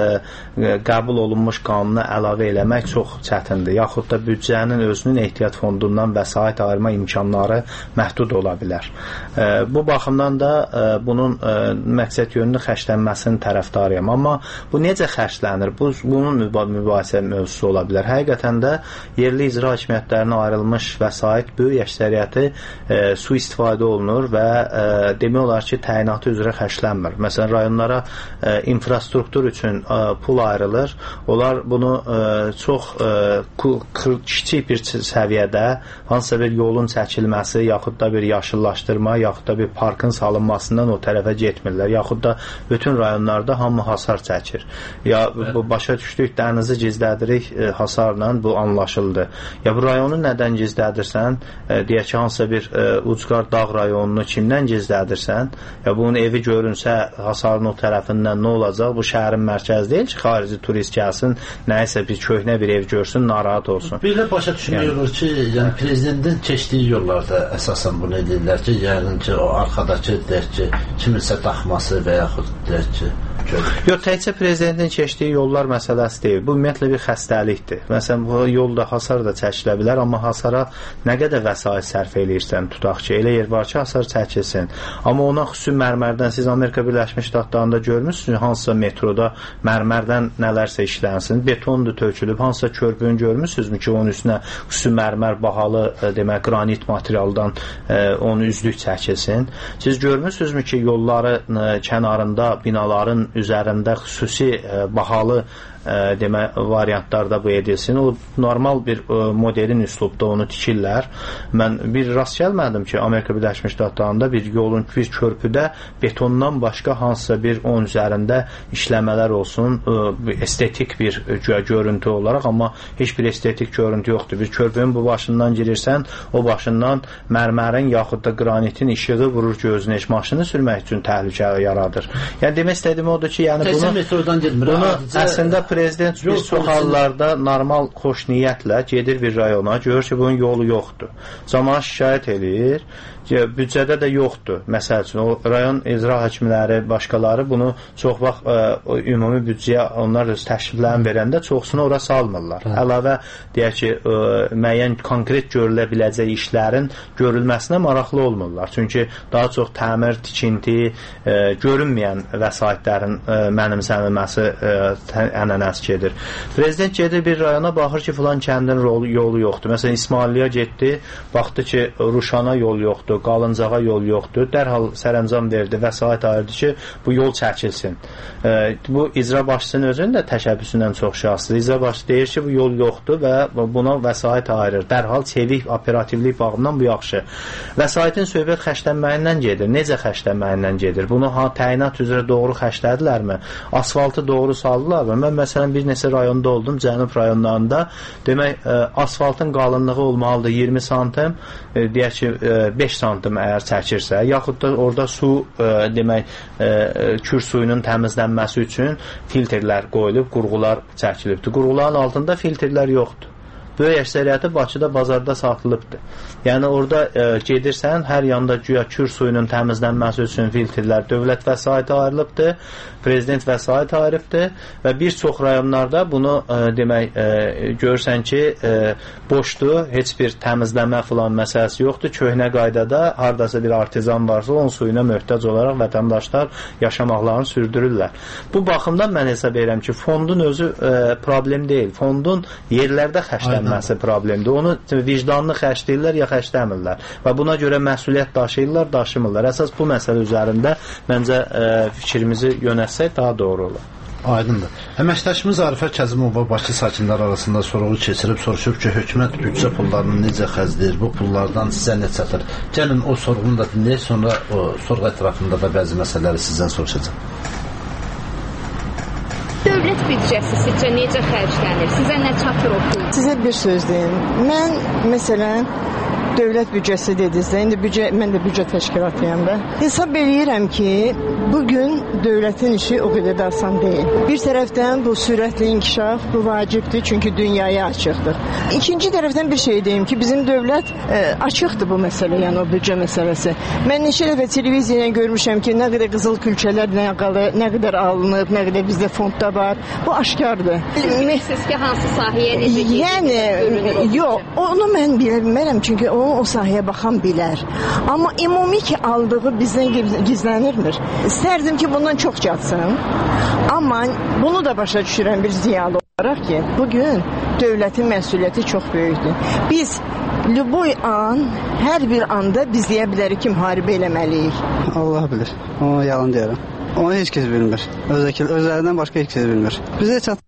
qəbul olunmuş qanuna əlavə eləmək çox çətindir. Yaxud da büdcənin özünün ehtiyat fondundan vəsait ayırma imkanları məhdud ola bilər. Ə, bu baxımdan da ə, bunun ə, məqsəd yönlü xərclənməsinin tərəfdarıyam. Amma bu necə xərclənir? Bu, bunun mübahisə mövzusu ola bilər. Həqiqətən də yerli icra hakimiyyətlərinə ayrılmış vəsait böyük əksəriyyəti ə, sui-istifadə olunur və ə, demək olar ki, təyinatı üzrə xərclənmir. Məsələn, rayonlara e, infrastruktur üçün e, pul ayrılır. Onlar bunu e, çox e, kiçik bir səviyyədə hansısa bir yolun çəkilməsi, yaxud da bir yaşıllaşdırma, yaxud da bir parkın salınmasından o tərəfə getmirlər. Yaxud da bütün rayonlarda hamı hasar çəkir. Ya bu başa düşdük, dənizi gizlədirik e, hasarla, bu anlaşıldı. Ya bu rayonu nədən gizlədirsən? E, deyək ki, hansısa bir e, ucqar dağ rayonunu kimdən gizlədirsən? Ya bunun evi görür görünsə hasarın o tərəfindən nə olacaq? Bu şəhərin mərkəzi deyil ki, xarici turist gəlsin, nəyisə bir köhnə bir ev görsün, narahat olsun. Belə başa düşmək olur ki, yəni prezidentin keçdiyi yollarda əsasən bunu edirlər ki, yəni ki, o arxadakı deyək ki, kiminsə daxması və yaxud deyək ki, Yox, təkcə prezidentin keçdiyi yollar məsələsi deyil. Bu ümumiyyətlə bir xəstəlikdir. Məsələn, bu yolda hasar da çəkilə bilər, amma hasara nə qədər vəsait sərf eləyirsən, tutaq ki, elə yer var ki, hasar çəkilsin. Amma ona xüsusi mərmərdən, siz Amerika Birləşmiş Ştatlarında görmüsünüz, hansısa metroda mərmərdən nələrsə işlənsin, betondur tökülüb, hansısa körpüyün görmüsünüzmü ki, onun üstünə xüsusi mərmər bahalı, demək, qranit materialdan e, onun üzlük çəkilsin. Siz görmüsünüzmü ki, yolların e, kənarında, binaların üzərində xüsusi e, bahalı e, demə variantlarda bu edilsin. O normal bir e, modelin üslubda onu tikirlər. Mən bir rast gəlmədim ki, Amerika Birləşmiş Ştatlarında bir yolun, bir körpüdə betondan başqa hansısa bir onun üzərində işləmələr olsun, e, estetik bir e, görüntü olaraq, amma heç bir estetik görüntü yoxdur. Bir körpünün bu başından girirsən, o başından mərmərin yaxud da qranitin işığı vurur gözünə, heç maşını sürmək üçün təhlükə yaradır. Yəni demək istədiyim odur ki, yəni bunu, bunu əslində prezident bir çox hallarda normal xoş niyyətlə gedir bir rayona, görür ki, bunun yolu yoxdur. Zaman şikayət edir, büdcədə də yoxdur. Məsəl üçün, o rayon icra hakimləri, başqaları bunu çox vaxt ə, ümumi büdcəyə onlar öz təşriflərini verəndə çoxsunu ora salmırlar. Hə. Əlavə, deyək ki, ə, müəyyən konkret görülə biləcək işlərin görülməsinə maraqlı olmurlar. Çünki daha çox təmir, tikinti, ə, görünməyən vəsaitlərin ə, mənimsənilməsi ə, ənənəsi gedir. Prezident gedir bir rayona, baxır ki, filan kəndin yolu, yolu yoxdur. Məsələn, İsmailliyə getdi, baxdı ki, Ruşana yol yoxdur, Qalıncağa yol yoxdur. Dərhal sərəncam verdi, vəsait ayırdı ki, bu yol çəkilsin. E, bu icra başçısının özünün də təşəbbüsündən çox şahsdır. İcra başçısı deyir ki, bu yol yoxdur və buna vəsait ayırır. Dərhal çevik, operativlik baxımından bu yaxşı. Vəsaitin söhbət xərclənməyindən gedir. Necə xərclənməyindən gedir? Bunu ha, təyinat üzrə doğru xərclədilərmi? Asfaltı doğru saldılarmı? Mən məsələn bir neçə rayonda oldum, Cənub rayonlarında. Demək, e, asfaltın qalınlığı olmalıdır iyirmi santim, e, deyək ki, e, beş santim əgər çəkirsə, yaxud da orada su, e, demək, e, kür suyunun təmizlənməsi üçün filtrlər qoyulub, qurğular çəkilibdir. Qurğuların altında filtrlər yoxdur. Böyük əksəriyyəti Bakıda bazarda satılıbdır. Yəni orada e, gedirsən, hər yanda güya kür suyunun təmizlənməsi üçün filtrlər dövlət vəsaiti ayrılıbdır, prezident vəsait ayırıbdır və bir çox rayonlarda bunu e, demək e, görürsən ki, e, boşdur, heç bir təmizləmə filan məsələsi yoxdur. Köhnə qaydada hardasa bir artizan varsa, onun suyuna möhtac olaraq vətəndaşlar yaşamaqlarını sürdürürlər. Bu baxımdan mən hesab edirəm ki, fondun özü e, problem deyil. Fondun yerlərdə xərclənməsi problemdir. Onu vicdanlı xərcləyirlər ya xərcləmirlər və buna görə məsuliyyət daşıyırlar, daşımırlar. Əsas bu məsələ üzərində məncə e, fikrimizi yönətsək daha doğru olar. Aydındır. Əməkdaşımız Arifə Kəzimova Bakı sakinləri arasında sorğu keçirib, soruşub ki, hökumət büdcə pullarını necə xərcləyir, bu pullardan sizə nə çatır? Gəlin o sorğunu da dinləyək, sonra o sorğu ətrafında da bəzi məsələləri sizdən soruşacağım. Dövlət büdcəsi sizcə necə xərclənir? Sizə nə çatır o pul? Sizə bir söz deyim. Mən, məsələn, dövlət büdcəsi dedinizdə, indi büdcə, mən də büdcə təşkilatıyam da. Hesab eləyirəm ki, bugün dövlətin işi o qədər də asan deyil. Bir tərəfdən bu sürətli inkişaf, bu vacibdir, çünki dünyaya açıqdır. İkinci tərəfdən bir şey deyim ki, bizim dövlət e, açıqdır bu məsələ, yəni o büdcə məsələsi. Mən neçə dəfə televiziyadan görmüşəm ki, nə qədər qızıl külçələr nə, nə qədər alınıb, nə qədər bizdə fondda var. Bu aşkardır. Bilirsiniz ki, hansı sahəyə necə gedir? Yəni, yox, onu mən bilmərəm, çünki o o sahəyə baxan bilər. Amma ümumi ki, aldığı bizdən gizlənirmir. İstərdim ki, bundan çox çatsın. Amma bunu da başa düşürəm bir ziyalı olaraq ki, bugün dövlətin məsuliyyəti çox böyükdür. Biz lüboy an, hər bir anda biz deyə bilərik ki, müharibə eləməliyik. Allah bilir. Onu yalan deyərəm. Onu heç kəs bilmir. Özlərindən başqa heç kəs bilmir. Bizə çat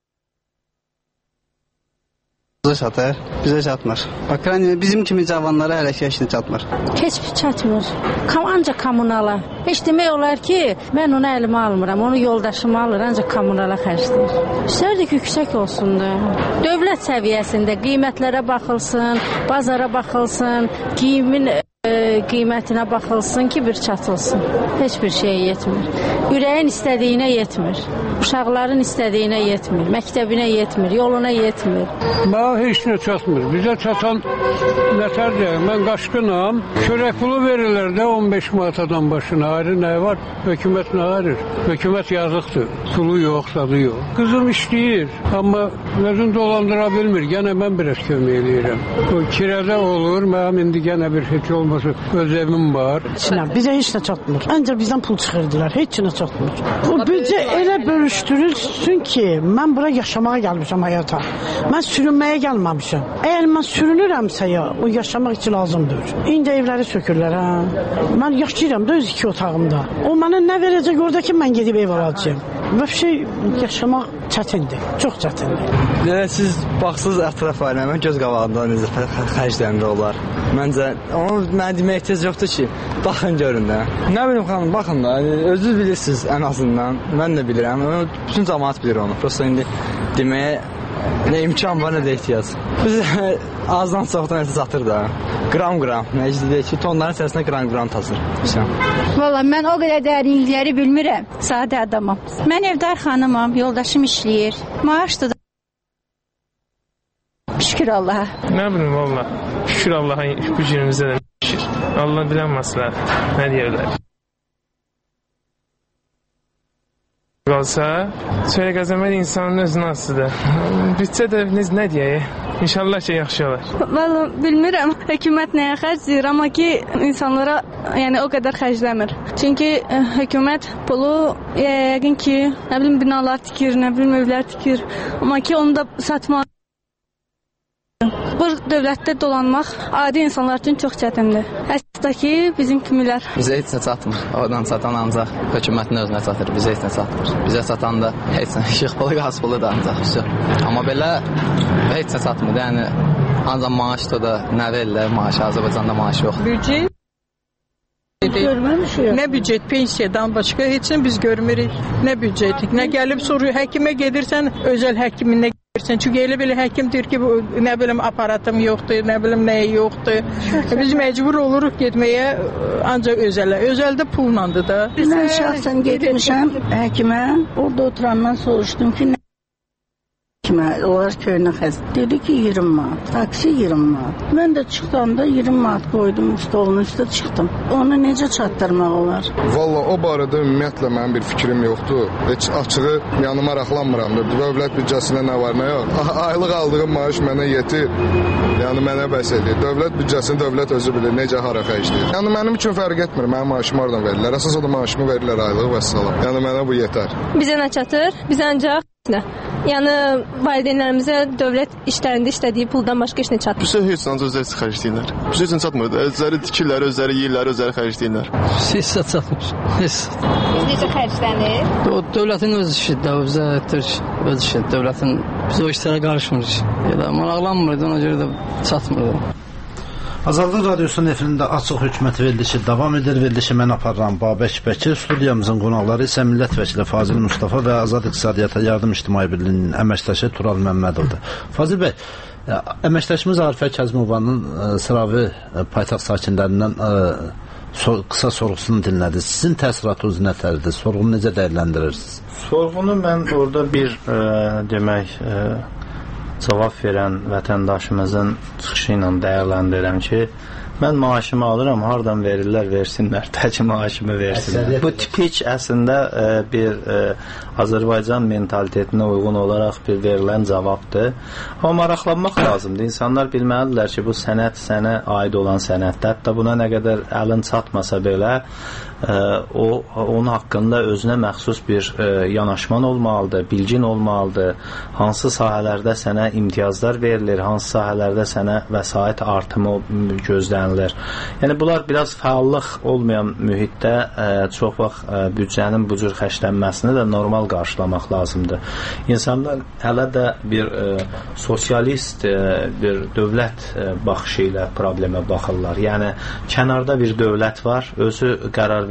Bizə çatır, bizə çatmır. Ukrayna bizim kimi cavanlara hələ ki heç çatmır. Heç çatmır. Kam ancaq kommunala. Heç demək olar ki, mən onu əlimə almıram, onu yoldaşım alır, ancaq kommunala xərcləyir. İstərdik yüksək olsundur. Dövlət səviyyəsində qiymətlərə baxılsın, bazara baxılsın, giyimin qiymətinə baxılsın ki, bir çatılsın. Heç bir şeyə yetmir. Ürəyin istədiyinə yetmir. Uşaqların istədiyinə yetmir. Məktəbinə yetmir. Yoluna yetmir. Mənə heç nə çatmır. Bizə çatan nətərdir? Mən qaşqınam. Çörək pulu verirlər də on beş manat adam başına. Ayrı nə var? Hökumət nə ayırır? Hökumət yazıqdır. Pulu yox, sadı yox. Qızım işləyir, amma özünü dolandıra bilmir. Gənə mən biraz kömək eləyirəm. O kirədə olur. Mənim indi gənə bir heç olmasa öz evim var. Sinəm, bizə heç nə çatmır. Ancaq bizdən pul çıxırdılar. Heç nə çatmır. Bu büdcə elə bölüşdürülsün ki, mən bura yaşamağa gəlmişəm həyata. Mən sürünməyə gəlməmişəm. Əgər mən sürünürəmsə ya, o yaşamaq üçün lazımdır. İndi evləri sökürlər, hə. Mən yaşayıram da öz iki otağımda. O mənə nə verəcək orada ki, mən gedib ev alacağım. Və şey, yaşamaq çətindir. Çox çətindir. Yəni, siz baxsınız ətrafa, mən göz qabağında necə xərcləndi olar. Məncə, amma mənə demək ehtiyac yoxdur ki, baxın görün də. Nə bilim xanım, baxın da, özünüz bilirsiniz ən azından, mən də bilirəm, bütün cəmaat bilir onu. Prosta indi deməyə nə imkan var, nə də ehtiyac. Biz azdan çoxdan nəsə satır da, qram-qram, necə deyək ki, tonların içərisində qram-qram tasır. Valla, mən o qədər dərinlikləri bilmirəm, sadə adamam. Mən evdar xanımam, yoldaşım işləyir, maaşdır da. Şükür Allaha. Nə bilim valla, şükür Allaha bu günümüzdə də şükür. Allah bilənməslər, nə deyirlər. Qalsa, söyle qəzəmək insanın özünə asıdır. Bütçə də nə deyək, inşallah ki, yaxşı olar. Valla, bilmirəm, hökumət nəyə xərcləyir, amma ki, insanlara yəni, o qədər xərcləmir. Çünki hökumət pulu, yəqin ki, nə bilim, binalar tikir, nə bilim, evlər tikir. Amma ki, onu da satmaq. Bu dövlətdə dolanmaq adi insanlar üçün çox çətindir. Hətta ki, bizim kimilər. Bizə heç nə çatmır. Oradan çatan ancaq hökumətin özünə çatır. Bizə heç nə çatmır. Bizə çatan da heç nə. İşıq pulu, qaz pulu da ancaq. Amma belə heç nə çatmır. Yəni, ancaq maaş da da nə verirlər maaş. Azərbaycanda maaş yoxdur. Büdcət? Nə büdcət? Pensiyadan başqa heç nə biz görmürük. Nə büdcət? Nə gəlib soruyor, həkimə gedirsən, özəl həkiminə gedirsən. Çünki elə belə həkim deyir ki, nə bilim aparatım yoxdur, nə bilim nəyi yoxdur. Biz məcbur oluruq getməyə ancaq özələ. Özəldə pullandır da. Mən şəxsən getmişəm həkimə, orada oturandan soruşdum ki, kimə, onlar köyünə xəst. Dedi ki, iyirmi manat, taksi iyirmi manat. Mən də çıxdanda iyirmi manat qoydum, stolun üstə çıxdım. Onu necə çatdırmaq olar? Valla, o barədə ümumiyyətlə mənim bir fikrim yoxdur. Heç açığı, yəni maraqlanmıram. Dövlət büdcəsində nə var, nə yox. Aylıq aldığım maaş mənə yetir, yəni mənə bəs edir. Dövlət büdcəsini dövlət özü bilir, necə hara xərcləyir. Yəni mənim üçün fərq etmir, mənim maaşımı oradan verirlər. Əsas o da maaşımı verirlər aylıq və salam. Yəni mənə bu yetər. Bizə nə çatır? Bizə ancaq nə? Yəni, valideynlərimizə dövlət işlərində işlədiyi puldan başqa heç nə çatmır. Bizə heç ancaq özləri xərcləyirlər. Bizə üçün çatmır. Özləri tikirlər, özləri yeyirlər, özləri xərcləyirlər. Heç nə çatmır. Heç. Biz necə xərclənir? O, dövlətin öz işidir, bizə öz işidir. Dövlətin, biz o işlərə qarışmırıq. Elə maraqlanmırıq, ona görə də çatmır. Azadlıq Radiosunun efirində açıq hökumət verilişi davam edir. Verilişi mən aparıram Babək Bəkir. Studiyamızın qonaqları isə millət vəkili Fazil Mustafa və Azad İqtisadiyyata Yardım İctimai Birliyinin əməkdaşı Tural Məmmədovdur. Fazil bəy, əməkdaşımız Arifə Kəzmovanın sıravi paytaxt sakinlərindən qısa sorğusunu dinlədi. Sizin təəssüratınız nətərdir? Sorğunu necə dəyərləndirirsiniz? Sorğunu mən orada bir demək cavab verən vətəndaşımızın çıxışı ilə dəyərləndirirəm ki, mən maaşımı alıram, hardan verirlər, versinlər, təki maaşımı versinlər. Bu tipik əslində e, bir e, Azərbaycan mentalitetinə uyğun olaraq bir verilən cavabdır. Amma maraqlanmaq lazımdır. İnsanlar bilməlidirlər ki, bu sənət sənə aid olan sənətdir. Hətta buna nə qədər əlin çatmasa belə, e, o onun haqqında özünə məxsus bir e, yanaşman olmalıdır, bilgin olmalıdır. Hansı sahələrdə sənə imtiyazlar verilir, hansı sahələrdə sənə vəsait artımı gözlənilir. Yəni bunlar biraz fəallıq olmayan mühitdə ə, çox vaxt ə, büdcənin bu cür xərclənməsini də normal qarşılamaq lazımdır. İnsanlar hələ də bir ə, sosialist ə, bir dövlət ə, baxışı ilə problemə baxırlar. Yəni kənarda bir dövlət var, özü qərar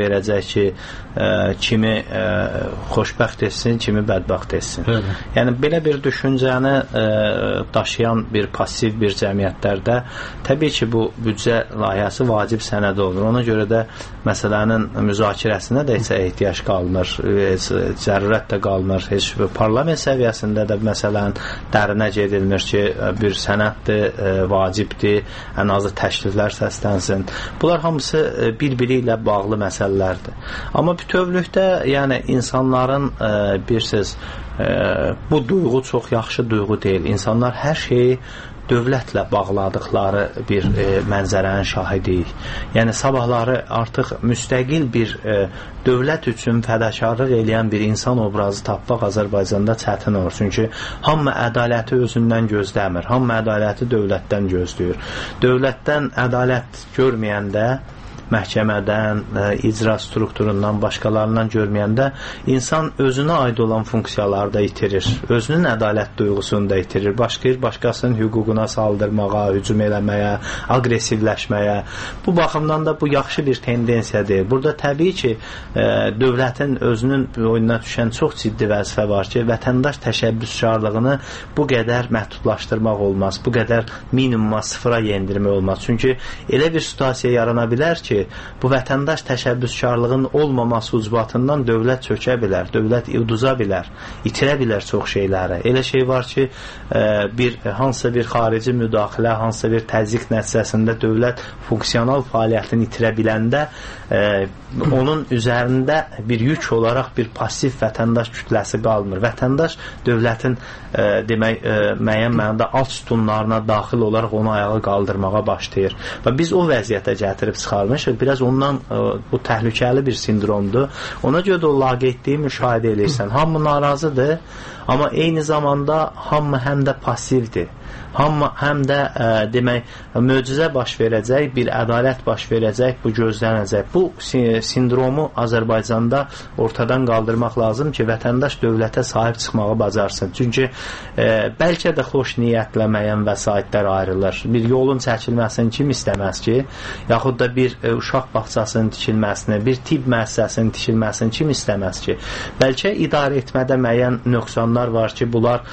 verəcək ki, ə, kimi ə, xoşbəxt etsin, kimi bədbəxt etsin. Bəli. Yəni belə bir düşüncəni ə, daşıyan bir passiv bir cəmiyyətlərdə təbii ki, bu büdcə layihəsi vacib sənəd olur. Ona görə də məsələnin müzakirəsinə də heç ehtiyac qalmır, heç zərurət də qalmır. Heç parlament səviyyəsində də məsələnin dərinə gedilmir ki, bir sənəddir, ə, vacibdir, ən azı təkliflər səslənsin. Bunlar hamısı bir-biri ilə bağlı məsələlərdir. Amma bütövlükdə, yəni insanların e, bir söz e, bu duyğu çox yaxşı duyğu deyil. İnsanlar hər şeyi dövlətlə bağladıqları bir e, mənzərənin şahidiyik. Yəni sabahları artıq müstəqil bir e, dövlət üçün fədakarlıq eləyən bir insan obrazı tapmaq Azərbaycanda çətin olur. Çünki hamı ədaləti özündən gözləmir. Hamı ədaləti dövlətdən gözləyir. Dövlətdən ədalət görməyəndə, məhkəmədən, ə, icra strukturundan, başqalarından görməyəndə insan özünə aid olan funksiyaları da itirir. Özünün ədalət duyğusunu da itirir. Başlayır başqasının hüququna saldırmağa, hücum eləməyə, aqressivləşməyə. Bu baxımdan da bu yaxşı bir tendensiyadır. Burada təbii ki, ə, dövlətin özünün oyununa düşən çox ciddi vəzifə var ki, vətəndaş təşəbbüskarlığını bu qədər məhdudlaşdırmaq olmaz. Bu qədər minimuma, sıfıra yendirmək olmaz. Çünki elə bir situasiya yarana bilər ki, bu vətəndaş təşəbbüskarlığın olmaması ucbatından dövlət çökə bilər, dövlət uduza bilər, itirə bilər çox şeyləri. Elə şey var ki, bir hansısa bir xarici müdaxilə, hansısa bir təzyiq nəticəsində dövlət funksional fəaliyyətini itirə biləndə onun üzərində bir yük olaraq bir passiv vətəndaş kütləsi qalmır. Vətəndaş dövlətin demək müəyyən mənada alt sütunlarına daxil olaraq onu ayağa qaldırmağa başlayır. Və biz o vəziyyətə gətirib çıxarmışıq. Biraz ondan bu təhlükəli bir sindromdur. Ona görə də o laqeydliyi müşahidə edirsən. Hamı narazıdır, amma eyni zamanda hamı həm də passivdir. Hamı həm də ə, demək möcüzə baş verəcək, bir ədalət baş verəcək, bu gözlənəcək. Bu sindromu Azərbaycanda ortadan qaldırmaq lazım ki, vətəndaş dövlətə sahib çıxmağı bacarsın. Çünki ə, bəlkə də xoş niyyətlə müəyyən vəsaitlər ayrılır. Bir yolun çəkilməsini kim istəməz ki, yaxud da bir ə, uşaq bağçasının tikilməsini, bir tibb müəssisəsinin tikilməsini kim istəməz ki. Bəlkə idarə etmədə müəyyən nöqsanlar var ki, bunlar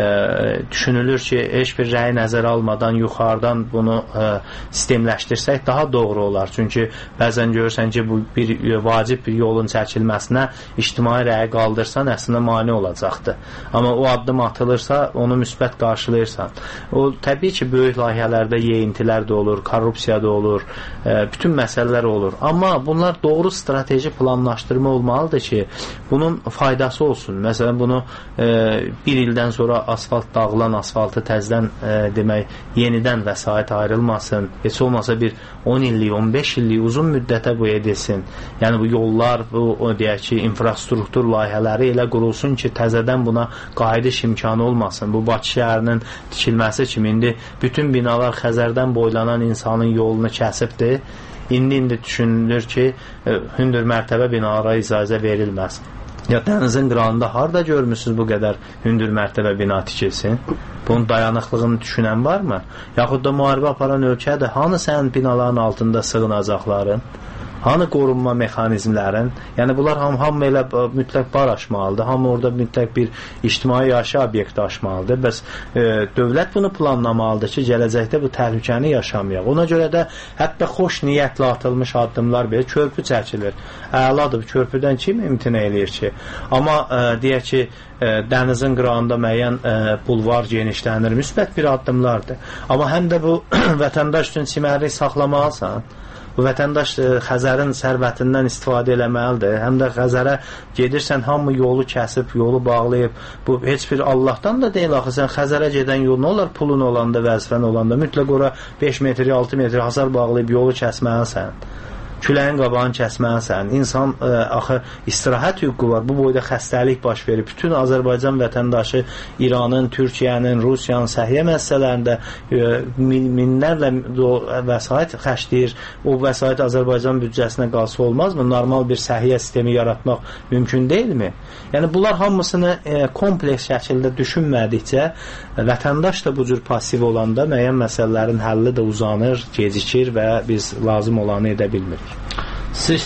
ə, düşünülür ki, heç bir rəyi nəzərə almadan yuxarıdan bunu ə, sistemləşdirsək daha doğru olar. Çünki bəzən görürsən ki, bu bir vacib bir yolun çəkilməsinə ictimai rəyi qaldırsan, əslində mane olacaqdır. Amma o addım atılırsa, onu müsbət qarşılayırsan. O, təbii ki, böyük layihələrdə yeyintilər də olur, korrupsiya da olur, ə, bütün məsələlər olur. Amma bunlar doğru strateji planlaşdırma olmalıdır ki, bunun faydası olsun. Məsələn, bunu ə, bir ildən sonra asfalt dağılan asfaltı təzdən ə, demək, yenidən vəsait ayrılmasın. Heç olmasa bir on illik, on beş illik uzun müddətə bu edilsin. Yəni bu yollar, bu o deyək ki, infrastruktur layihələri elə qurulsun ki, təzədən buna qayıdış imkanı olmasın. Bu Bakı şəhərinin tikilməsi kimi indi bütün binalar Xəzərdən boylanan insanın yolunu kəsibdir. İndi-indi düşünülür ki, hündür mərtəbə binalara icazə verilməz. Ya dənizin qırağında harda görmüsünüz bu qədər hündür mərtəbə bina tikilsin? Bunun dayanıqlığını düşünən varmı? Yaxud da müharibə aparan ölkədir. Hanı sənin binaların altında sığınacaqların? Hanı qorunma mexanizmlərin? Yəni bunlar ham, ham elə mütləq bar aşmalıdır. Ham orada mütləq bir ictimai yaşa obyekti aşmalıdır. Bəs e, dövlət bunu planlamalıdır ki, gələcəkdə bu təhlükəni yaşamayaq. Ona görə də hətta xoş niyyətlə atılmış addımlar belə körpü çəkilir. Əladır, körpüdən kim imtina eləyir ki? Amma e, deyək ki, e, dənizin qırağında müəyyən e, bulvar genişlənir, müsbət bir addımlardır. Amma həm də bu vətəndaş üçün çimərlik saxlamalısan. Bu vətəndaş e, Xəzərin sərvətindən istifadə eləməlidir. Həm də Xəzərə gedirsən, hamı yolu kəsib, yolu bağlayıb. Bu heç bir Allahdan da deyil axı. Sən Xəzərə gedən yol nə olar? Pulun olanda, vəzifən olanda mütləq ora beş metr, altı metr hasar bağlayıb yolu kəsməlisən. Küləyin qabağını kəsməlisən. İnsan ə, axı istirahət hüququ var. Bu boyda xəstəlik baş verir. Bütün Azərbaycan vətəndaşı İranın, Türkiyənin, Rusiyanın səhiyyə məsələlərində ə, min, minlərlə vəsait xərcləyir. O vəsait Azərbaycan büdcəsinə qalsa olmazmı? Normal bir səhiyyə sistemi yaratmaq mümkün deyilmi? Yəni bunlar hamısını ə, kompleks şəkildə düşünmədikcə vətəndaş da bu cür pasiv olanda müəyyən məsələlərin həlli də uzanır, gecikir və biz lazım olanı edə bilmirik. Siz dedin.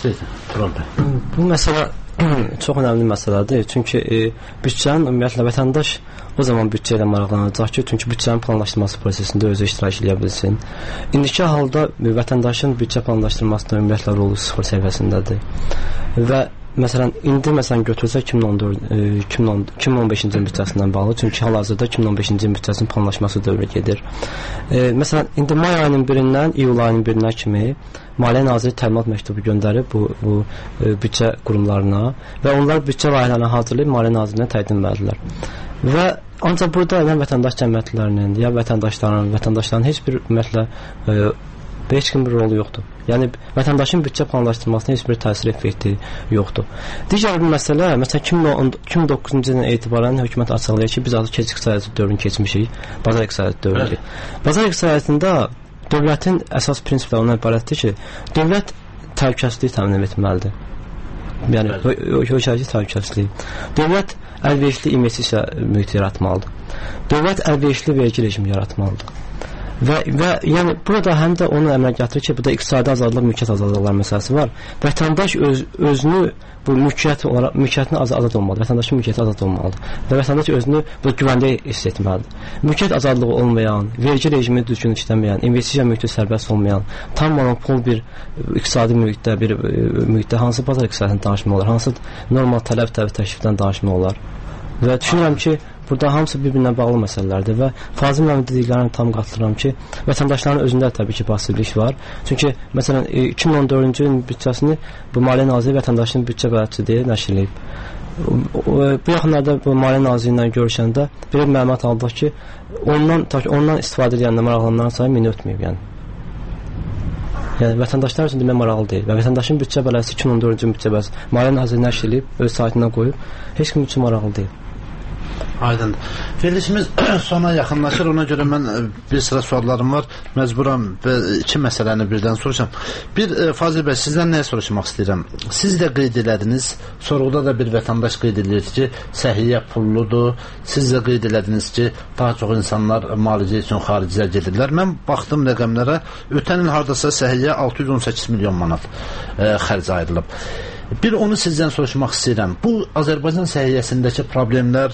Bu məsələ çox önəmli məsələdir. Çünki e, büdcənin ümumiyyətlə vətəndaş o zaman büdcə ilə maraqlanacaq ki, çünki büdcənin planlaşdırılması prosesində özü iştirak edə bilsin. İndiki halda vətəndaşın büdcə planlaşdırmasında ümumiyyətlə rolu sıfır səviyyəsindədir. Və məsələn, indi məsələn götürsək iki min on dörd, iki min on beşinci ilin büdcəsindən bağlı, çünki hal-hazırda iki min on beşinci ilin büdcəsinin planlaşması dövrü gedir. E, məsələn, indi may ayının birindən iyul ayının birinə kimi Maliyyə Naziri təlimat məktubu göndərib bu, bu e, büdcə qurumlarına və onlar büdcə layihələrini hazırlayıb Maliyyə Nazirinə təqdim edilər. Və ancaq burada ya vətəndaş cəmiyyətlərinin, ya vətəndaşların, vətəndaşların heç bir ümumiyyətlə e, heç kimin bir rolu yoxdur. Yəni vətəndaşın büdcə planlaşdırmasına heç bir təsir effekti yoxdur. Digər bir məsələ, məsələn iki min doqquzuncu ildən etibarən hökumət açıqlayır ki, biz artıq keçid iqtisadiyyatı dövrünü keçmişik, bazar iqtisadiyyatı dövrü. Bazar iqtisadiyyatında dövlətin əsas prinsipləri ondan ibarətdir ki, dövlət təhlükəsizliyi təmin etməlidir. Yəni hökumət təhlükəsizliyi. Dövlət əlverişli investisiya mühiti yaratmalıdır. Dövlət əlverişli vergi rejimi yaratmalıdır. Və, və yəni burada həm də onun əmələ gətirir ki, burada iqtisadi azadlıq, mülkiyyət azadlıqlar məsələsi var. Vətəndaş öz, özünü bu mülkiyyət olaraq mülkiyyətinə azad, azad olmalıdır. Vətəndaşın mülkiyyəti azad olmalıdır. Və vətəndaş özünü bu güvəndə hiss etməlidir. Mülkiyyət azadlığı olmayan, vergi rejimi düzgün işləməyən, investisiya mühiti sərbəst olmayan, tam monopol bir iqtisadi mühitdə, bir mühitdə hansı bazar iqtisadiyyatından danışmaq olar, hansı normal tələb təbii təklifdən danışmaq olar. Və düşünürəm ki, burada hamısı bir-birinə bağlı məsələlərdir və Fazil müəllim dediklərini tam qatılıram ki, vətəndaşların özündə təbii ki, pasiivlik var. Çünki məsələn iki min on dördüncü ilin büdcəsini bu Maliyyə Naziri vətəndaşın büdcə bələdçisi deyə nəşr edib. Bu yaxınlarda bu Maliyyə Naziri ilə görüşəndə bir məlumat aldıq ki, ondan ondan istifadə edənlər maraqlananların sayı mini ötməyib, yəni. Yəni vətəndaşlar üçün demək maraqlı deyil və vətəndaşın büdcə bələdçisi iki min on dördüncü ilin büdcə bələdçisi Maliyyə Naziri nəşr edib öz saytına qoyub, heç kim üçün maraqlı deyil. Aydın. Verilişimiz sona yaxınlaşır. Ona görə mən bir sıra suallarım var. Məcburam iki məsələni birdən soruşam. Bir, Fazil bəy, sizdən nəyə soruşmaq istəyirəm? Siz də qeyd elədiniz, sorğuda da bir vətəndaş qeyd edir ki, səhiyyə pulludur. Siz də qeyd elədiniz ki, daha çox insanlar müalicə üçün xaricə gedirlər. Mən baxdım rəqəmlərə, ötən il hardasa səhiyyə altı yüz on səkkiz milyon manat e, xərc ayrılıb. Bir onu sizdən soruşmaq istəyirəm. Bu Azərbaycan səhiyyəsindəki problemlər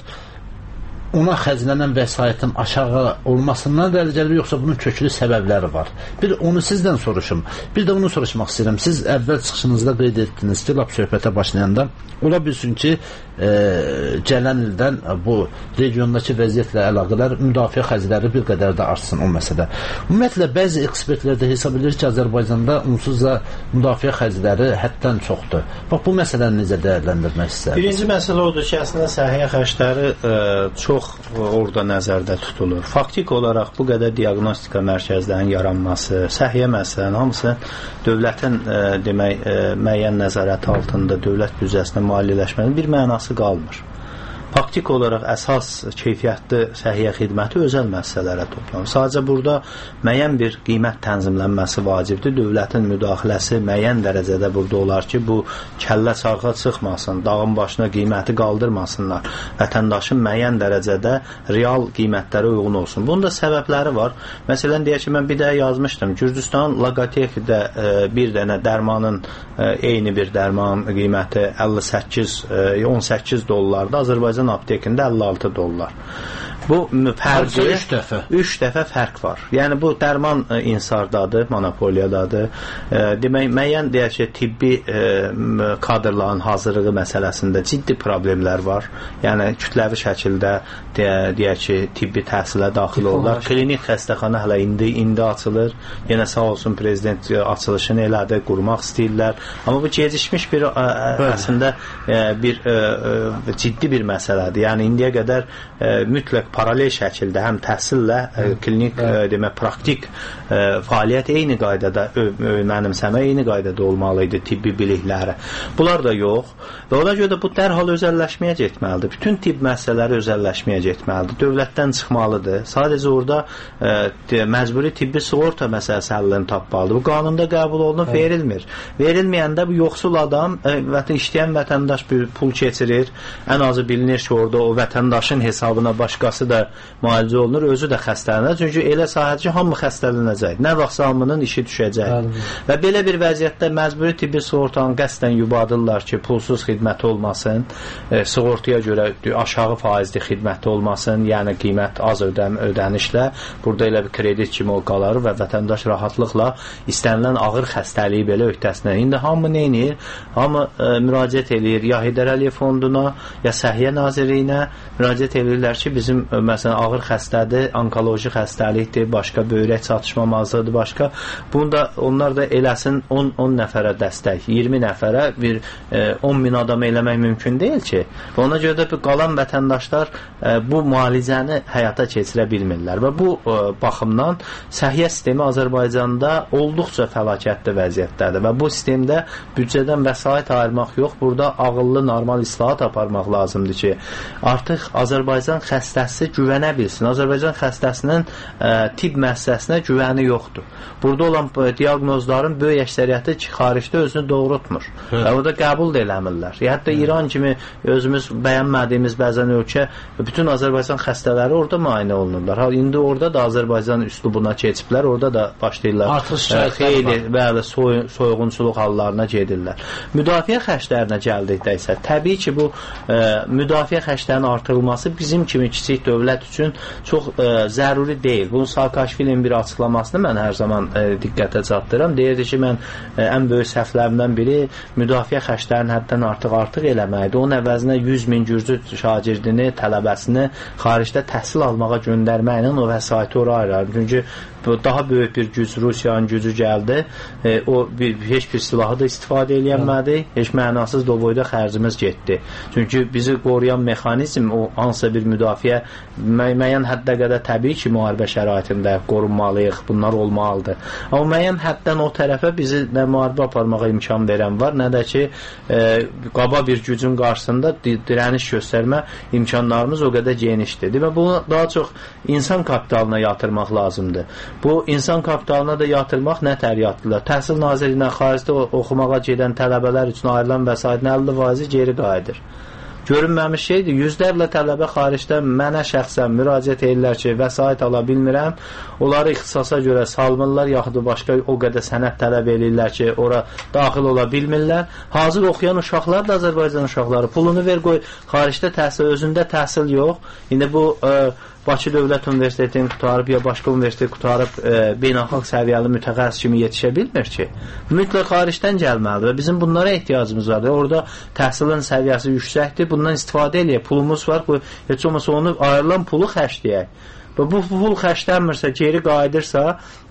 ona xərclənən vəsaitin aşağı olmasından irəli gəlir, yoxsa bunun köklü səbəbləri var? Bir onu sizdən soruşum. Bir də onu soruşmaq istəyirəm. Siz əvvəl çıxışınızda qeyd etdiniz ki, lap söhbətə başlayanda ola bilsin ki, e, gələn ildən bu regiondakı vəziyyətlə əlaqədar müdafiə xərcləri bir qədər də artsın o məsələ. Ümumiyyətlə, bəzi ekspertlər də hesab edir ki, Azərbaycanda onsuz da müdafiə xərcləri həddən çoxdur. Bax, bu məsələni necə dəyərləndirmək istəyirsiniz? Birinci məsələ odur ki, əslində səhiyyə xərcləri e, çox orada nəzərdə tutulur. Faktik olaraq bu qədər diaqnostika mərkəzlərinin yaranması, səhiyyə məsələn, hamısı dövlətin e, demək, e, müəyyən nəzarəti altında dövlət büdcəsində maliyyələşmənin bir mənası qalmır. Faktik olaraq əsas keyfiyyətli səhiyyə xidməti özəl müəssisələrə toplanır. Sadəcə burada müəyyən bir qiymət tənzimlənməsi vacibdir. Dövlətin müdaxiləsi müəyyən dərəcədə burada olar ki, bu kəllə çarxa çıxmasın, dağın başına qiyməti qaldırmasınlar. Vətəndaşın müəyyən dərəcədə real qiymətlərə uyğun olsun. Bunun da səbəbləri var. Məsələn, deyək ki, mən bir də yazmışdım. Gürcüstan Laqatefidə e, bir dənə dərmanın e, eyni bir dərman qiyməti əlli səkkiz on səkkiz dollardır. Azərbaycan aptekində əlli altı dollar. Bu fərqi üç dəfə. üç dəfə fərq var. Yəni bu dərman e, insardadır, monopoliyadadır. E, demək müəyyən deyək ki, tibbi e, kadrların hazırlığı məsələsində ciddi problemlər var. Yəni kütləvi şəkildə deyə, deyək ki, tibbi təhsilə daxil olurlar. Klinik xəstəxana hələ indi indi açılır. Yenə sağ olsun prezident açılışını elədi, qurmaq istəyirlər. Amma bu gecikmiş bir ə, əslində ə, bir ə, ə, ciddi bir məsələdir. Yəni indiyə qədər ə, mütləq paralel şəkildə həm təhsillə ə, klinik ə, demək praktik ə, fəaliyyət eyni qaydada ö, ö, mənimsəmə eyni qaydada olmalı idi tibbi bilikləri. Bunlar da yox. Və ona görə də bu dərhal özəlləşməyə getməlidir. Bütün tibb məsələləri özəlləşməyə getməlidir. Dövlətdən çıxmalıdır. Sadəcə orada ə, məcburi tibbi sığorta məsələsi həllini tapmalıdır. Bu qanunda qəbul olunub verilmir. Verilməyəndə bu yoxsul adam ə, vətən işləyən vətəndaş bir pul keçirir. Ən azı bilinir ki, orada o vətəndaşın hesabına başqası ailəsi də müalicə olunur, özü də xəstələnir. Çünki elə sahədir ki, hamı xəstələnəcək. Nə vaxt hamının işi düşəcək. Bəli. Və belə bir vəziyyətdə məcburi tibbi sığortanı qəsdən yubadırlar ki, pulsuz xidməti olmasın, e, sığortaya görə aşağı faizli xidməti olmasın, yəni qiymət az ödəm, ödənişlə burada elə bir kredit kimi o qalar və vətəndaş rahatlıqla istənilən ağır xəstəliyi belə öhdəsinə. İndi hamı nə edir? Hamı e, müraciət edir ya Heydər Əliyev fonduna, ya Səhiyyə Nazirliyinə müraciət edirlər ki, bizim məsələn ağır xəstədir, onkoloji xəstəlikdir, başqa böyrək çatışmamazlığıdır, başqa. Bunda onlar da eləsin on on nəfərə dəstək, iyirmi nəfərə bir e, on min adama eləmək mümkün deyil ki. Və ona görə də bu qalan vətəndaşlar e, bu müalicəni həyata keçirə bilmirlər və bu e, baxımdan səhiyyə sistemi Azərbaycanda olduqca fəlakətli vəziyyətdədir və bu sistemdə büdcədən vəsait ayırmaq yox, burada ağıllı, normal islahat aparmaq lazımdır ki, artıq Azərbaycan xəstəsi güvənə bilsin. Azərbaycan xəstəsinin ə, tibb müəssisəsinə güvəni yoxdur. Burada olan diaqnozların böyük əksəriyyəti ki, xaricdə özünü doğrultmur. Və o da qəbul da eləmirlər. Ya, hətta İran kimi özümüz bəyənmədiyimiz bəzən ölkə, bütün Azərbaycan xəstələri orada müayinə olunurlar. Ha, indi orada da Azərbaycan üslubuna keçiblər, orada da başlayırlar. Ə, xeyli bəli, soy, soyğunçuluq hallarına gedirlər. Müdafiə xərclərinə gəldikdə isə təbii ki, bu ə, müdafiə xərclərinin artırılması bizim kimi kiçik dövlət üçün çox ə, zəruri deyil. Bunun Saakashvilinin bir açıqlamasını mən hər zaman ə, diqqətə çatdırıram. Deyirdi ki, mən ə, ən böyük səhvlərimdən biri müdafiə xərclərinin həddən artıq artıq eləməkdir. Onun əvəzinə yüz min gürcü şagirdini, tələbəsini xaricdə təhsil almağa göndərməklə o vəsaiti ora ayırır. Çünki daha böyük bir güc, Rusiyanın gücü gəldi. E, o bir, heç bir silahı da istifadə eləyənmədi. Heç mənasız da boyda xərcimiz getdi. Çünki bizi qoruyan mexanizm o hansısa bir müdafiə mü müəyyən həddə qədər təbii ki, müharibə şəraitində qorunmalıyıq. Bunlar olmalıdır. Amma müəyyən həddən o tərəfə bizi nə müharibə aparmağa imkan verən var, nə də ki, e, qaba bir gücün qarşısında dirəniş göstərmə imkanlarımız o qədər genişdir. Və bunu daha çox insan kapitalına yatırmaq lazımdır. Bu insan kapitalına da yatırmaq nə təriyyatlılar. Təhsil Nazirliyinə xaricdə oxumağa gedən tələbələr üçün ayrılan vəsaitin əlli faizi geri qayıdır. Görünməmiş şeydir. Yüzlərlə tələbə xaricdə mənə şəxsən müraciət edirlər ki, vəsait ala bilmirəm. Onları ixtisasa görə salmırlar, yaxud başqa o qədər sənət tələb edirlər ki, ora daxil ola bilmirlər. Hazır oxuyan uşaqlar da Azərbaycan uşaqları. Pulunu ver, qoy, xaricdə təhsil, özündə təhsil yox. İndi bu ə, Bakı Dövlət Universitetini qutarıb ya başqa universitet qutarıb e, beynəlxalq səviyyəli mütəxəssis kimi yetişə bilmir ki. Mütləq xaricdən gəlməlidir və bizim bunlara ehtiyacımız vardır. Orada təhsilin səviyyəsi yüksəkdir. Bundan istifadə eləyək. Pulumuz var. Bu, heç olmasa onu ayrılan pulu xərcləyək. Və bu pul xərclənmirsə, geri qayıdırsa,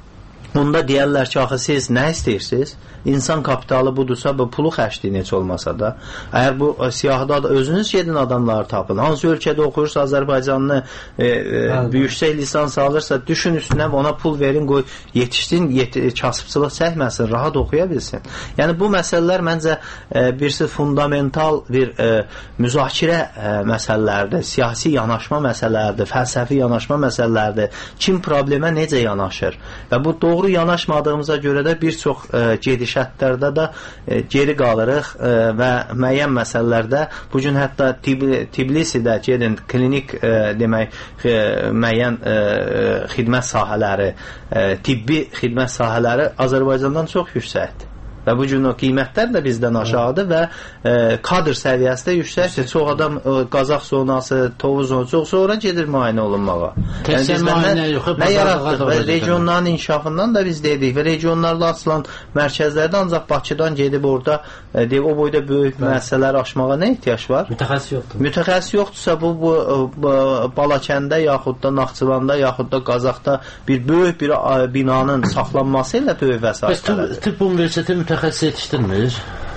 onda deyərlər ki, axı siz nə istəyirsiniz? İnsan kapitalı budursa, bu pulu xərcləyin heç olmasa da. Əgər bu siyahıda da özünüz gedin adamları tapın. Hansı ölkədə oxuyursa Azərbaycanlı e, e, yüksək lisans alırsa, düşün üstünə ona pul verin, qoy yetişsin, yet kasıbçılıq çəkməsin, rahat oxuya bilsin. Yəni bu məsələlər məncə e, birisi fundamental bir e, müzakirə e, məsələləridir, siyasi yanaşma məsələləridir, fəlsəfi yanaşma məsələləridir. Kim problemə necə yanaşır? Və bu doğru yanaşmadığımıza görə də bir çox e, gedişətlərdə də e, geri qalırıq e, və müəyyən məsələlərdə bugün hətta tib Tbilisidə gedin klinik e, demək e, müəyyən e, xidmət sahələri, e, tibbi xidmət sahələri Azərbaycandan çox yüksəkdir. Və bu gün o qiymətlər də bizdən aşağıdır və e, kadr səviyyəsi də yüksəkdir. Çox adam e, Qazax zonası, Tovuz zonası, çox sonra gedir müayinə olunmağa. Təkcə müayinə yox, nə yaratdıq və regionların inkişafından da biz dedik və regionlarla açılan mərkəzlərdə ancaq Bakıdan gedib orada e, deyib, o boyda böyük müəssisələri aşmağa nə ehtiyac var? Mütəxəssis yoxdur. Mütəxəssis yoxdursa bu, bu, bu Balakəndə yaxud da Naxçıvanda yaxud da Qazaxda bir böyük bir a, binanın saxlanması ilə böyük vəsaitlərdir. Tibb universiteti mütəxəssis yetişdirmir.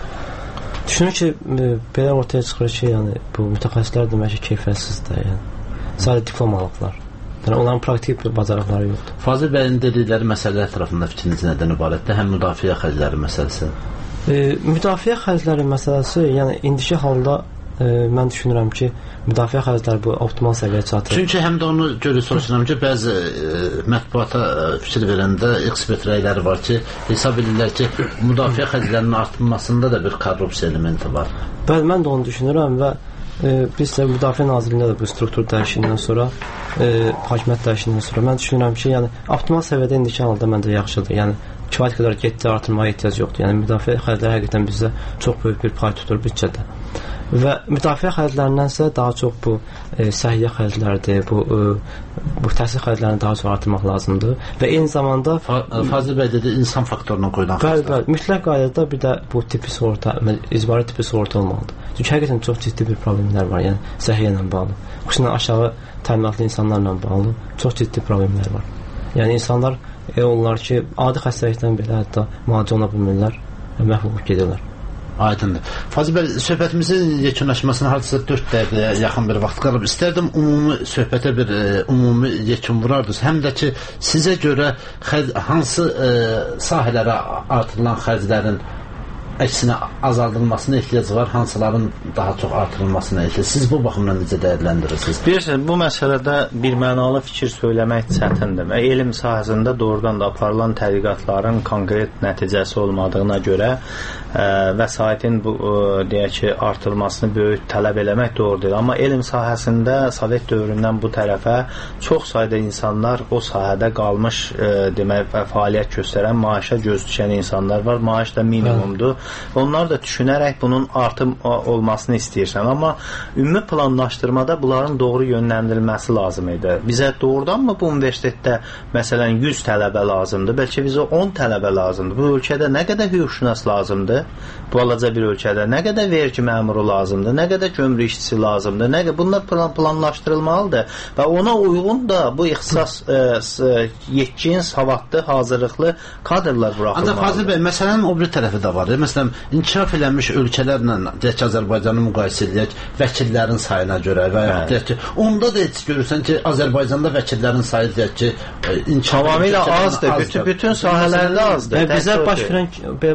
Düşünür ki, belə ortaya çıxır ki, yəni bu mütəxəssislər demək ki, keyfiyyətsizdir, yəni. Sadəcə diplom alıblar. Yəni onların praktik bacarıqları yoxdur. Fazil bəyin dedikləri məsələlər tərəfində fikriniz nədən ibarətdir? Həm müdafiə xərcləri məsələsi. E, müdafiə xərcləri məsələsi, yəni indiki halda e, mən düşünürəm ki, müdafiə xərcləri bu optimal səviyyəyə çatır. Çünki həm də onu görə soruşuram ki, bəzi e, mətbuata e, fikir verəndə ekspert rəyləri var ki, hesab edirlər ki, müdafiə xərclərinin artmasında da bir korrupsiya elementi var. Bəli, mən də onu düşünürəm və e, biz də Müdafiə Nazirliyində də bu struktur dəyişikliyindən sonra, e, hakimiyyət dəyişikliyindən sonra mən düşünürəm ki, yəni optimal səviyyədə indiki halda məncə yaxşıdır. Yəni kifayət qədər getdi, artırmaya ehtiyac yoxdur. Yəni müdafiə xərcləri həqiqətən bizdə çox böyük bir pay tutur büdcədə. Və müdafiə xərclərindənsə daha çox bu e, səhiyyə xərcləridir, bu e, bu təhsil xərclərini daha çox artırmaq lazımdır və eyni zamanda Fazil bəy dedi, insan faktoruna qoyulan xərclər. Bəli, mütləq qaydada bir də bu tipi sığorta, icbari tipi sığorta olmalıdır. Çünki həqiqətən çox ciddi bir problemlər var, yəni səhiyyə ilə bağlı. Xüsusən aşağı təminatlı insanlarla bağlı çox ciddi problemlər var. Yəni insanlar elə onlar ki, adi xəstəlikdən belə hətta müalicə ola bilmirlər və məhv olub gedirlər. Aydındır. Fazil bəy, söhbətimizin yekunlaşmasına hardasa dörd dəqiqəyə yaxın bir vaxt qalıb. İstərdim ümumi söhbətə bir e, ümumi yekun vurardınız. Həm də ki, sizə görə xərc, hansı e, sahələrə artırılan xərclərin əksinə azaldılmasına ehtiyac var, hansıların daha çox artırılmasına ehtiyac. Siz bu baxımdan necə dəyərləndirirsiniz? Bilirsiniz, bu məsələdə bir mənalı fikir söyləmək çətindir. Elm sahəsində doğrudan da aparılan tədqiqatların konkret nəticəsi olmadığına görə ə, vəsaitin bu ə, deyək ki, artırılmasını böyük tələb eləmək doğrudur. Amma elm sahəsində Sovet dövründən bu tərəfə çox sayda insanlar o sahədə qalmış ə, demək, fəaliyyət göstərən, maaşa göz düşən insanlar var. Maaş da minimumdur. Onlar da düşünərək bunun artım olmasını istəyirsən. Amma ümumi planlaşdırmada bunların doğru yönləndirilməsi lazım idi. Bizə doğrudanmı bu universitetdə məsələn yüz tələbə lazımdır? Bəlkə bizə on tələbə lazımdır. Bu ölkədə nə qədər hüquqşünas lazımdır? Bu balaca bir ölkədə nə qədər vergi məmuru lazımdır? Nə qədər gömrük işçisi lazımdır? Nə qədər bunlar plan planlaşdırılmalıdır və ona uyğun da bu ixtisas e, yetkin, savadlı, hazırlıqlı kadrlar buraxılmalıdır. Ancaq Fazil bəy, məsələnin o bir tərəfi də var. Məsələn, inkişaf eləmiş ölkələrlə deyək ki, Azərbaycanı müqayisə edək vəkillərin sayına görə və ya deyək ki, onda da heç görürsən ki, Azərbaycanda vəkillərin sayı deyək ki, tamamilə azdır. Bütün, bütün sahələrdə azdır. Bizə baş verən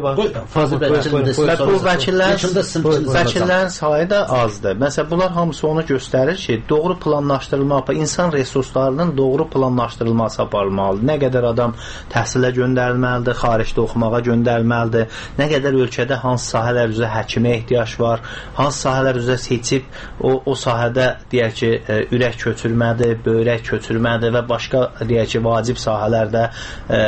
Fazil bəy, bu vəkillərin vəkillərin sayı da azdır. Məsələn, bunlar hamısı onu göstərir ki, doğru planlaşdırılma, insan resurslarının doğru planlaşdırılması aparılmalıdır. Nə qədər adam təhsilə göndərilməlidir, xaricdə oxumağa göndərilməlidir, nə qədər ölkədə hansı sahələr üzrə həkimə ehtiyac var, hansı sahələr üzrə seçib o, o sahədə deyək ki, e, ürək köçürmədir, böyrək köçürmədir və başqa deyək ki, vacib sahələrdə e,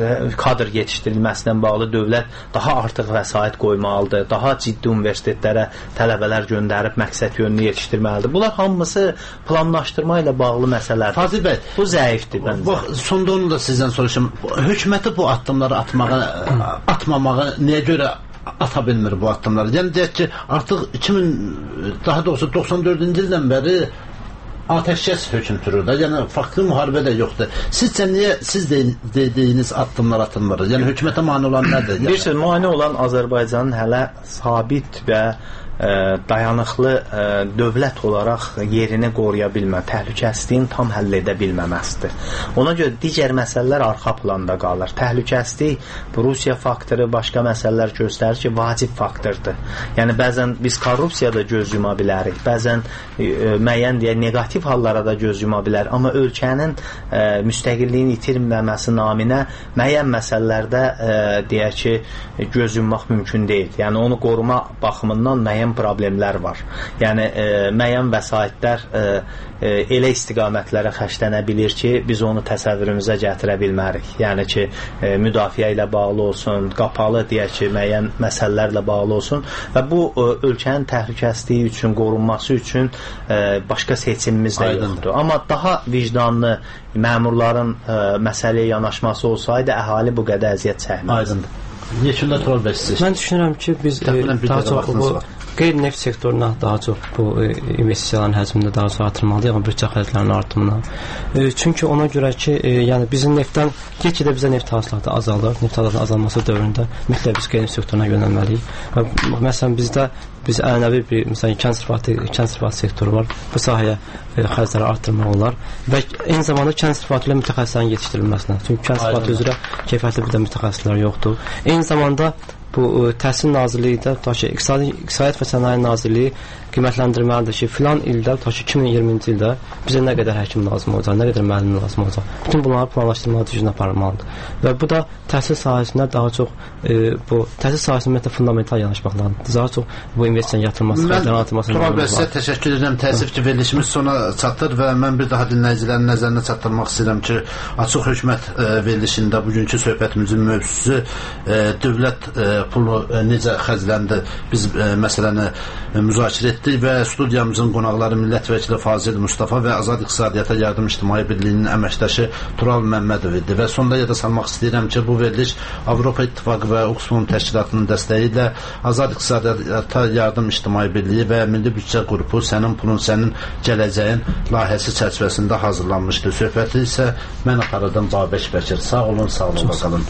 kadr yetişdirilməsinə bağlı dövlət daha artıq vəsait qoymalıdır, daha ciddi universitetlərə tələbələr göndərib məqsəd yönlü yetişdirməlidir. Bunlar hamısı planlaşdırma ilə bağlı məsələdir. Fazil bəy, bu zəifdir bəncə. Bu, sonda onu da sizdən soruşum. Hökuməti bu addımları atmağa, atmamağı niyə görə ata bilmir bu addımları? Yəni deyək ki, artıq iki min, daha doğrusu doxsan dördüncü ildən bəri atəşkəs hökm sürür də. Yəni faktiki müharibə də yoxdur. Sizcə niyə siz dediyiniz addımlar atılmır? Yəni hökumətə mane olan nədir? Yəni? Bir söz, mane olan Azərbaycanın hələ sabit və ə, dayanıqlı ə, dövlət olaraq yerini qoruya bilmə, təhlükəsizliyin tam həll edə bilməməsidir. Ona görə digər məsələlər arxa planda qalır. Təhlükəsizlik, Rusiya faktoru, başqa məsələlər göstərir ki, vacib faktordur. Yəni bəzən biz korrupsiyada göz yuma bilərik, bəzən ə, müəyyən deyə negativ hallara da göz yuma bilər, amma ölkənin ə, müstəqilliyin itirməməsi naminə müəyyən məsələlərdə ə, deyək ki, göz yummaq mümkün deyil. Yəni onu qoruma baxımından müəyyən problemlər var. Yəni e, müəyyən vəsaitlər e, e, elə istiqamətlərə xərclənə bilir ki, biz onu təsəvvürümüzə gətirə bilmərik. Yəni ki, e, müdafiə ilə bağlı olsun, qapalı deyək ki, müəyyən məsələlərlə bağlı olsun və bu e, ölkənin təhlükəsizliyi üçün, qorunması üçün e, başqa seçimimiz də yoxdur. Amma daha vicdanlı məmurların e, məsələyə yanaşması olsaydı, əhali bu qədər əziyyət çəkməzdi. Aydındır. Yekunda Tural bəy siz. Mən düşünürəm ki, biz e, daha çox bu qeyri-neft sektoruna daha çox bu e, investisiyaların həcmində daha çox artırmalıyıq, amma büdcə xərclərinin artımına. E, çünki ona görə ki, e, yəni bizim neftdən get-gedə bizə neft hasilatı azalır. Neft hasilatının azalması dövründə mütləq biz qeyri-neft sektoruna yönəlməliyik. Və məsələn bizdə biz ənənəvi bir məsələn kənd sərfəti, kənd sərfəti sektoru var. Bu sahəyə e, xərcləri artırmaq olar və eyni zamanda kənd sərfəti ilə mütəxəssislərin yetişdirilməsinə. Çünki kənd sərfəti üzrə keyfiyyətli bir də mütəxəssislər yoxdur. Eyni zamanda bu ə, Təhsil Nazirliyi də tutaq ki, İqtisadiyyat və Sənaye Nazirliyi qiymətləndirməlidir ki, filan ildə, tutaq ki, iki min iyirminci ildə bizə nə qədər həkim lazım olacaq, nə qədər müəllim lazım olacaq. Bütün bunları planlaşdırmalı, düzgün aparılmalıdır. Və bu da təhsil sahəsində daha çox e, bu təhsil sahəsində ümumiyyətlə fundamental yanaşmaq lazımdır. Daha çox bu investisiyanın yatırılması, faydalanma atılması. Tural bəy, sizə təşəkkür edirəm. Təəssüf ki, verilişimiz sona çatır və mən bir daha dinləyicilərin nəzərinə çatdırmaq istəyirəm ki, açıq hökumət e, verilişində bugünkü söhbətimizin mövzusu e, dövlət e, pulu e, necə xərcləndi. Biz e, məsələni e, müzakirə etdik və studiyamızın qonaqları millət vəkili Fazil Mustafa və Azad İqtisadiyyata Yardım İctimai Birliyinin əməkdaşı Tural Məmmədov idi. Və sonda yada salmaq istəyirəm ki, bu veriliş Avropa İttifaqı və Oxfam təşkilatının dəstəyi ilə Azad İqtisadiyyata Yardım İctimai Birliyi və Milli Büdcə Qrupu Sənin Pulun, Sənin Gələcəyin layihəsi çərçivəsində hazırlanmışdı. Söhbəti isə mən aparırdım Babək Bəkir. Sağ olun, sağ olun, qalın.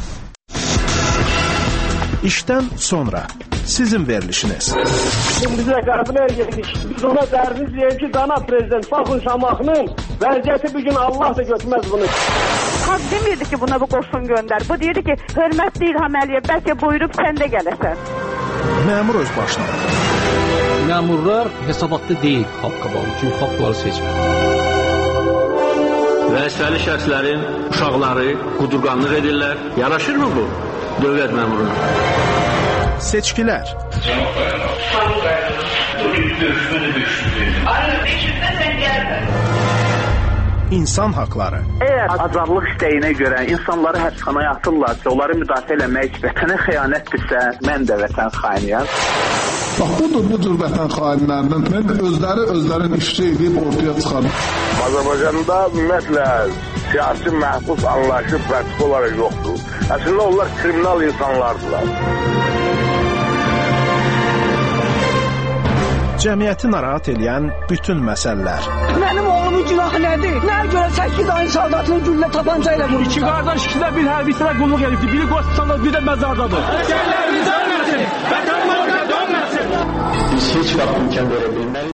İşdən sonra sizin verilişiniz. Biz rəqəblər yedik. Biz ona dərdiz deyək ki, dana prezident Baxın Şamaxının vəziyyəti bir gün Allah da götürməz bunu. Xalq demirdi ki, buna bu qoşun göndər. Bu deyirdi ki, hörmətli İlham Əliyev, bəlkə buyurub sən də gələsən. Məmur öz başına. Məmurlar hesabatda deyil xalq qabağında. Çünki xalq bunları seçmir. Vəzifəli şəxslərin uşaqları qudurqanlıq edirlər. Yaraşırmı bu dövlət məmuruna? Seçkilər. İnsan haqları. Əgər azadlıq istəyinə görə insanları həbsxanaya atırlarsa, onları müdafiə eləmək vətənə xəyanətdirsə, mən də vətən xainiyəm. Bax, budur bu cür vətən xainlərindən özləri özlərin işçi edib ortaya çıxarır. Azərbaycanda ümumiyyətlə siyasi məhbus anlayışı pratik olaraq yoxdur. Əslində onlar kriminal insanlardılar. Cəmiyyəti narahat edən bütün məsələlər. Mənim oğlumun günahı nədir? Nəyə görə səkkiz ayın saldatını güllə tapanca ilə vurur? İki qardaş ikisində bir hərbisinə qulluq edibdi. Biri qoşsanlar, bir də məzardadır. Əsgərlərimiz ölməsin, vətən dönməsin. Biz heç vaxt imkan verə bilmərik.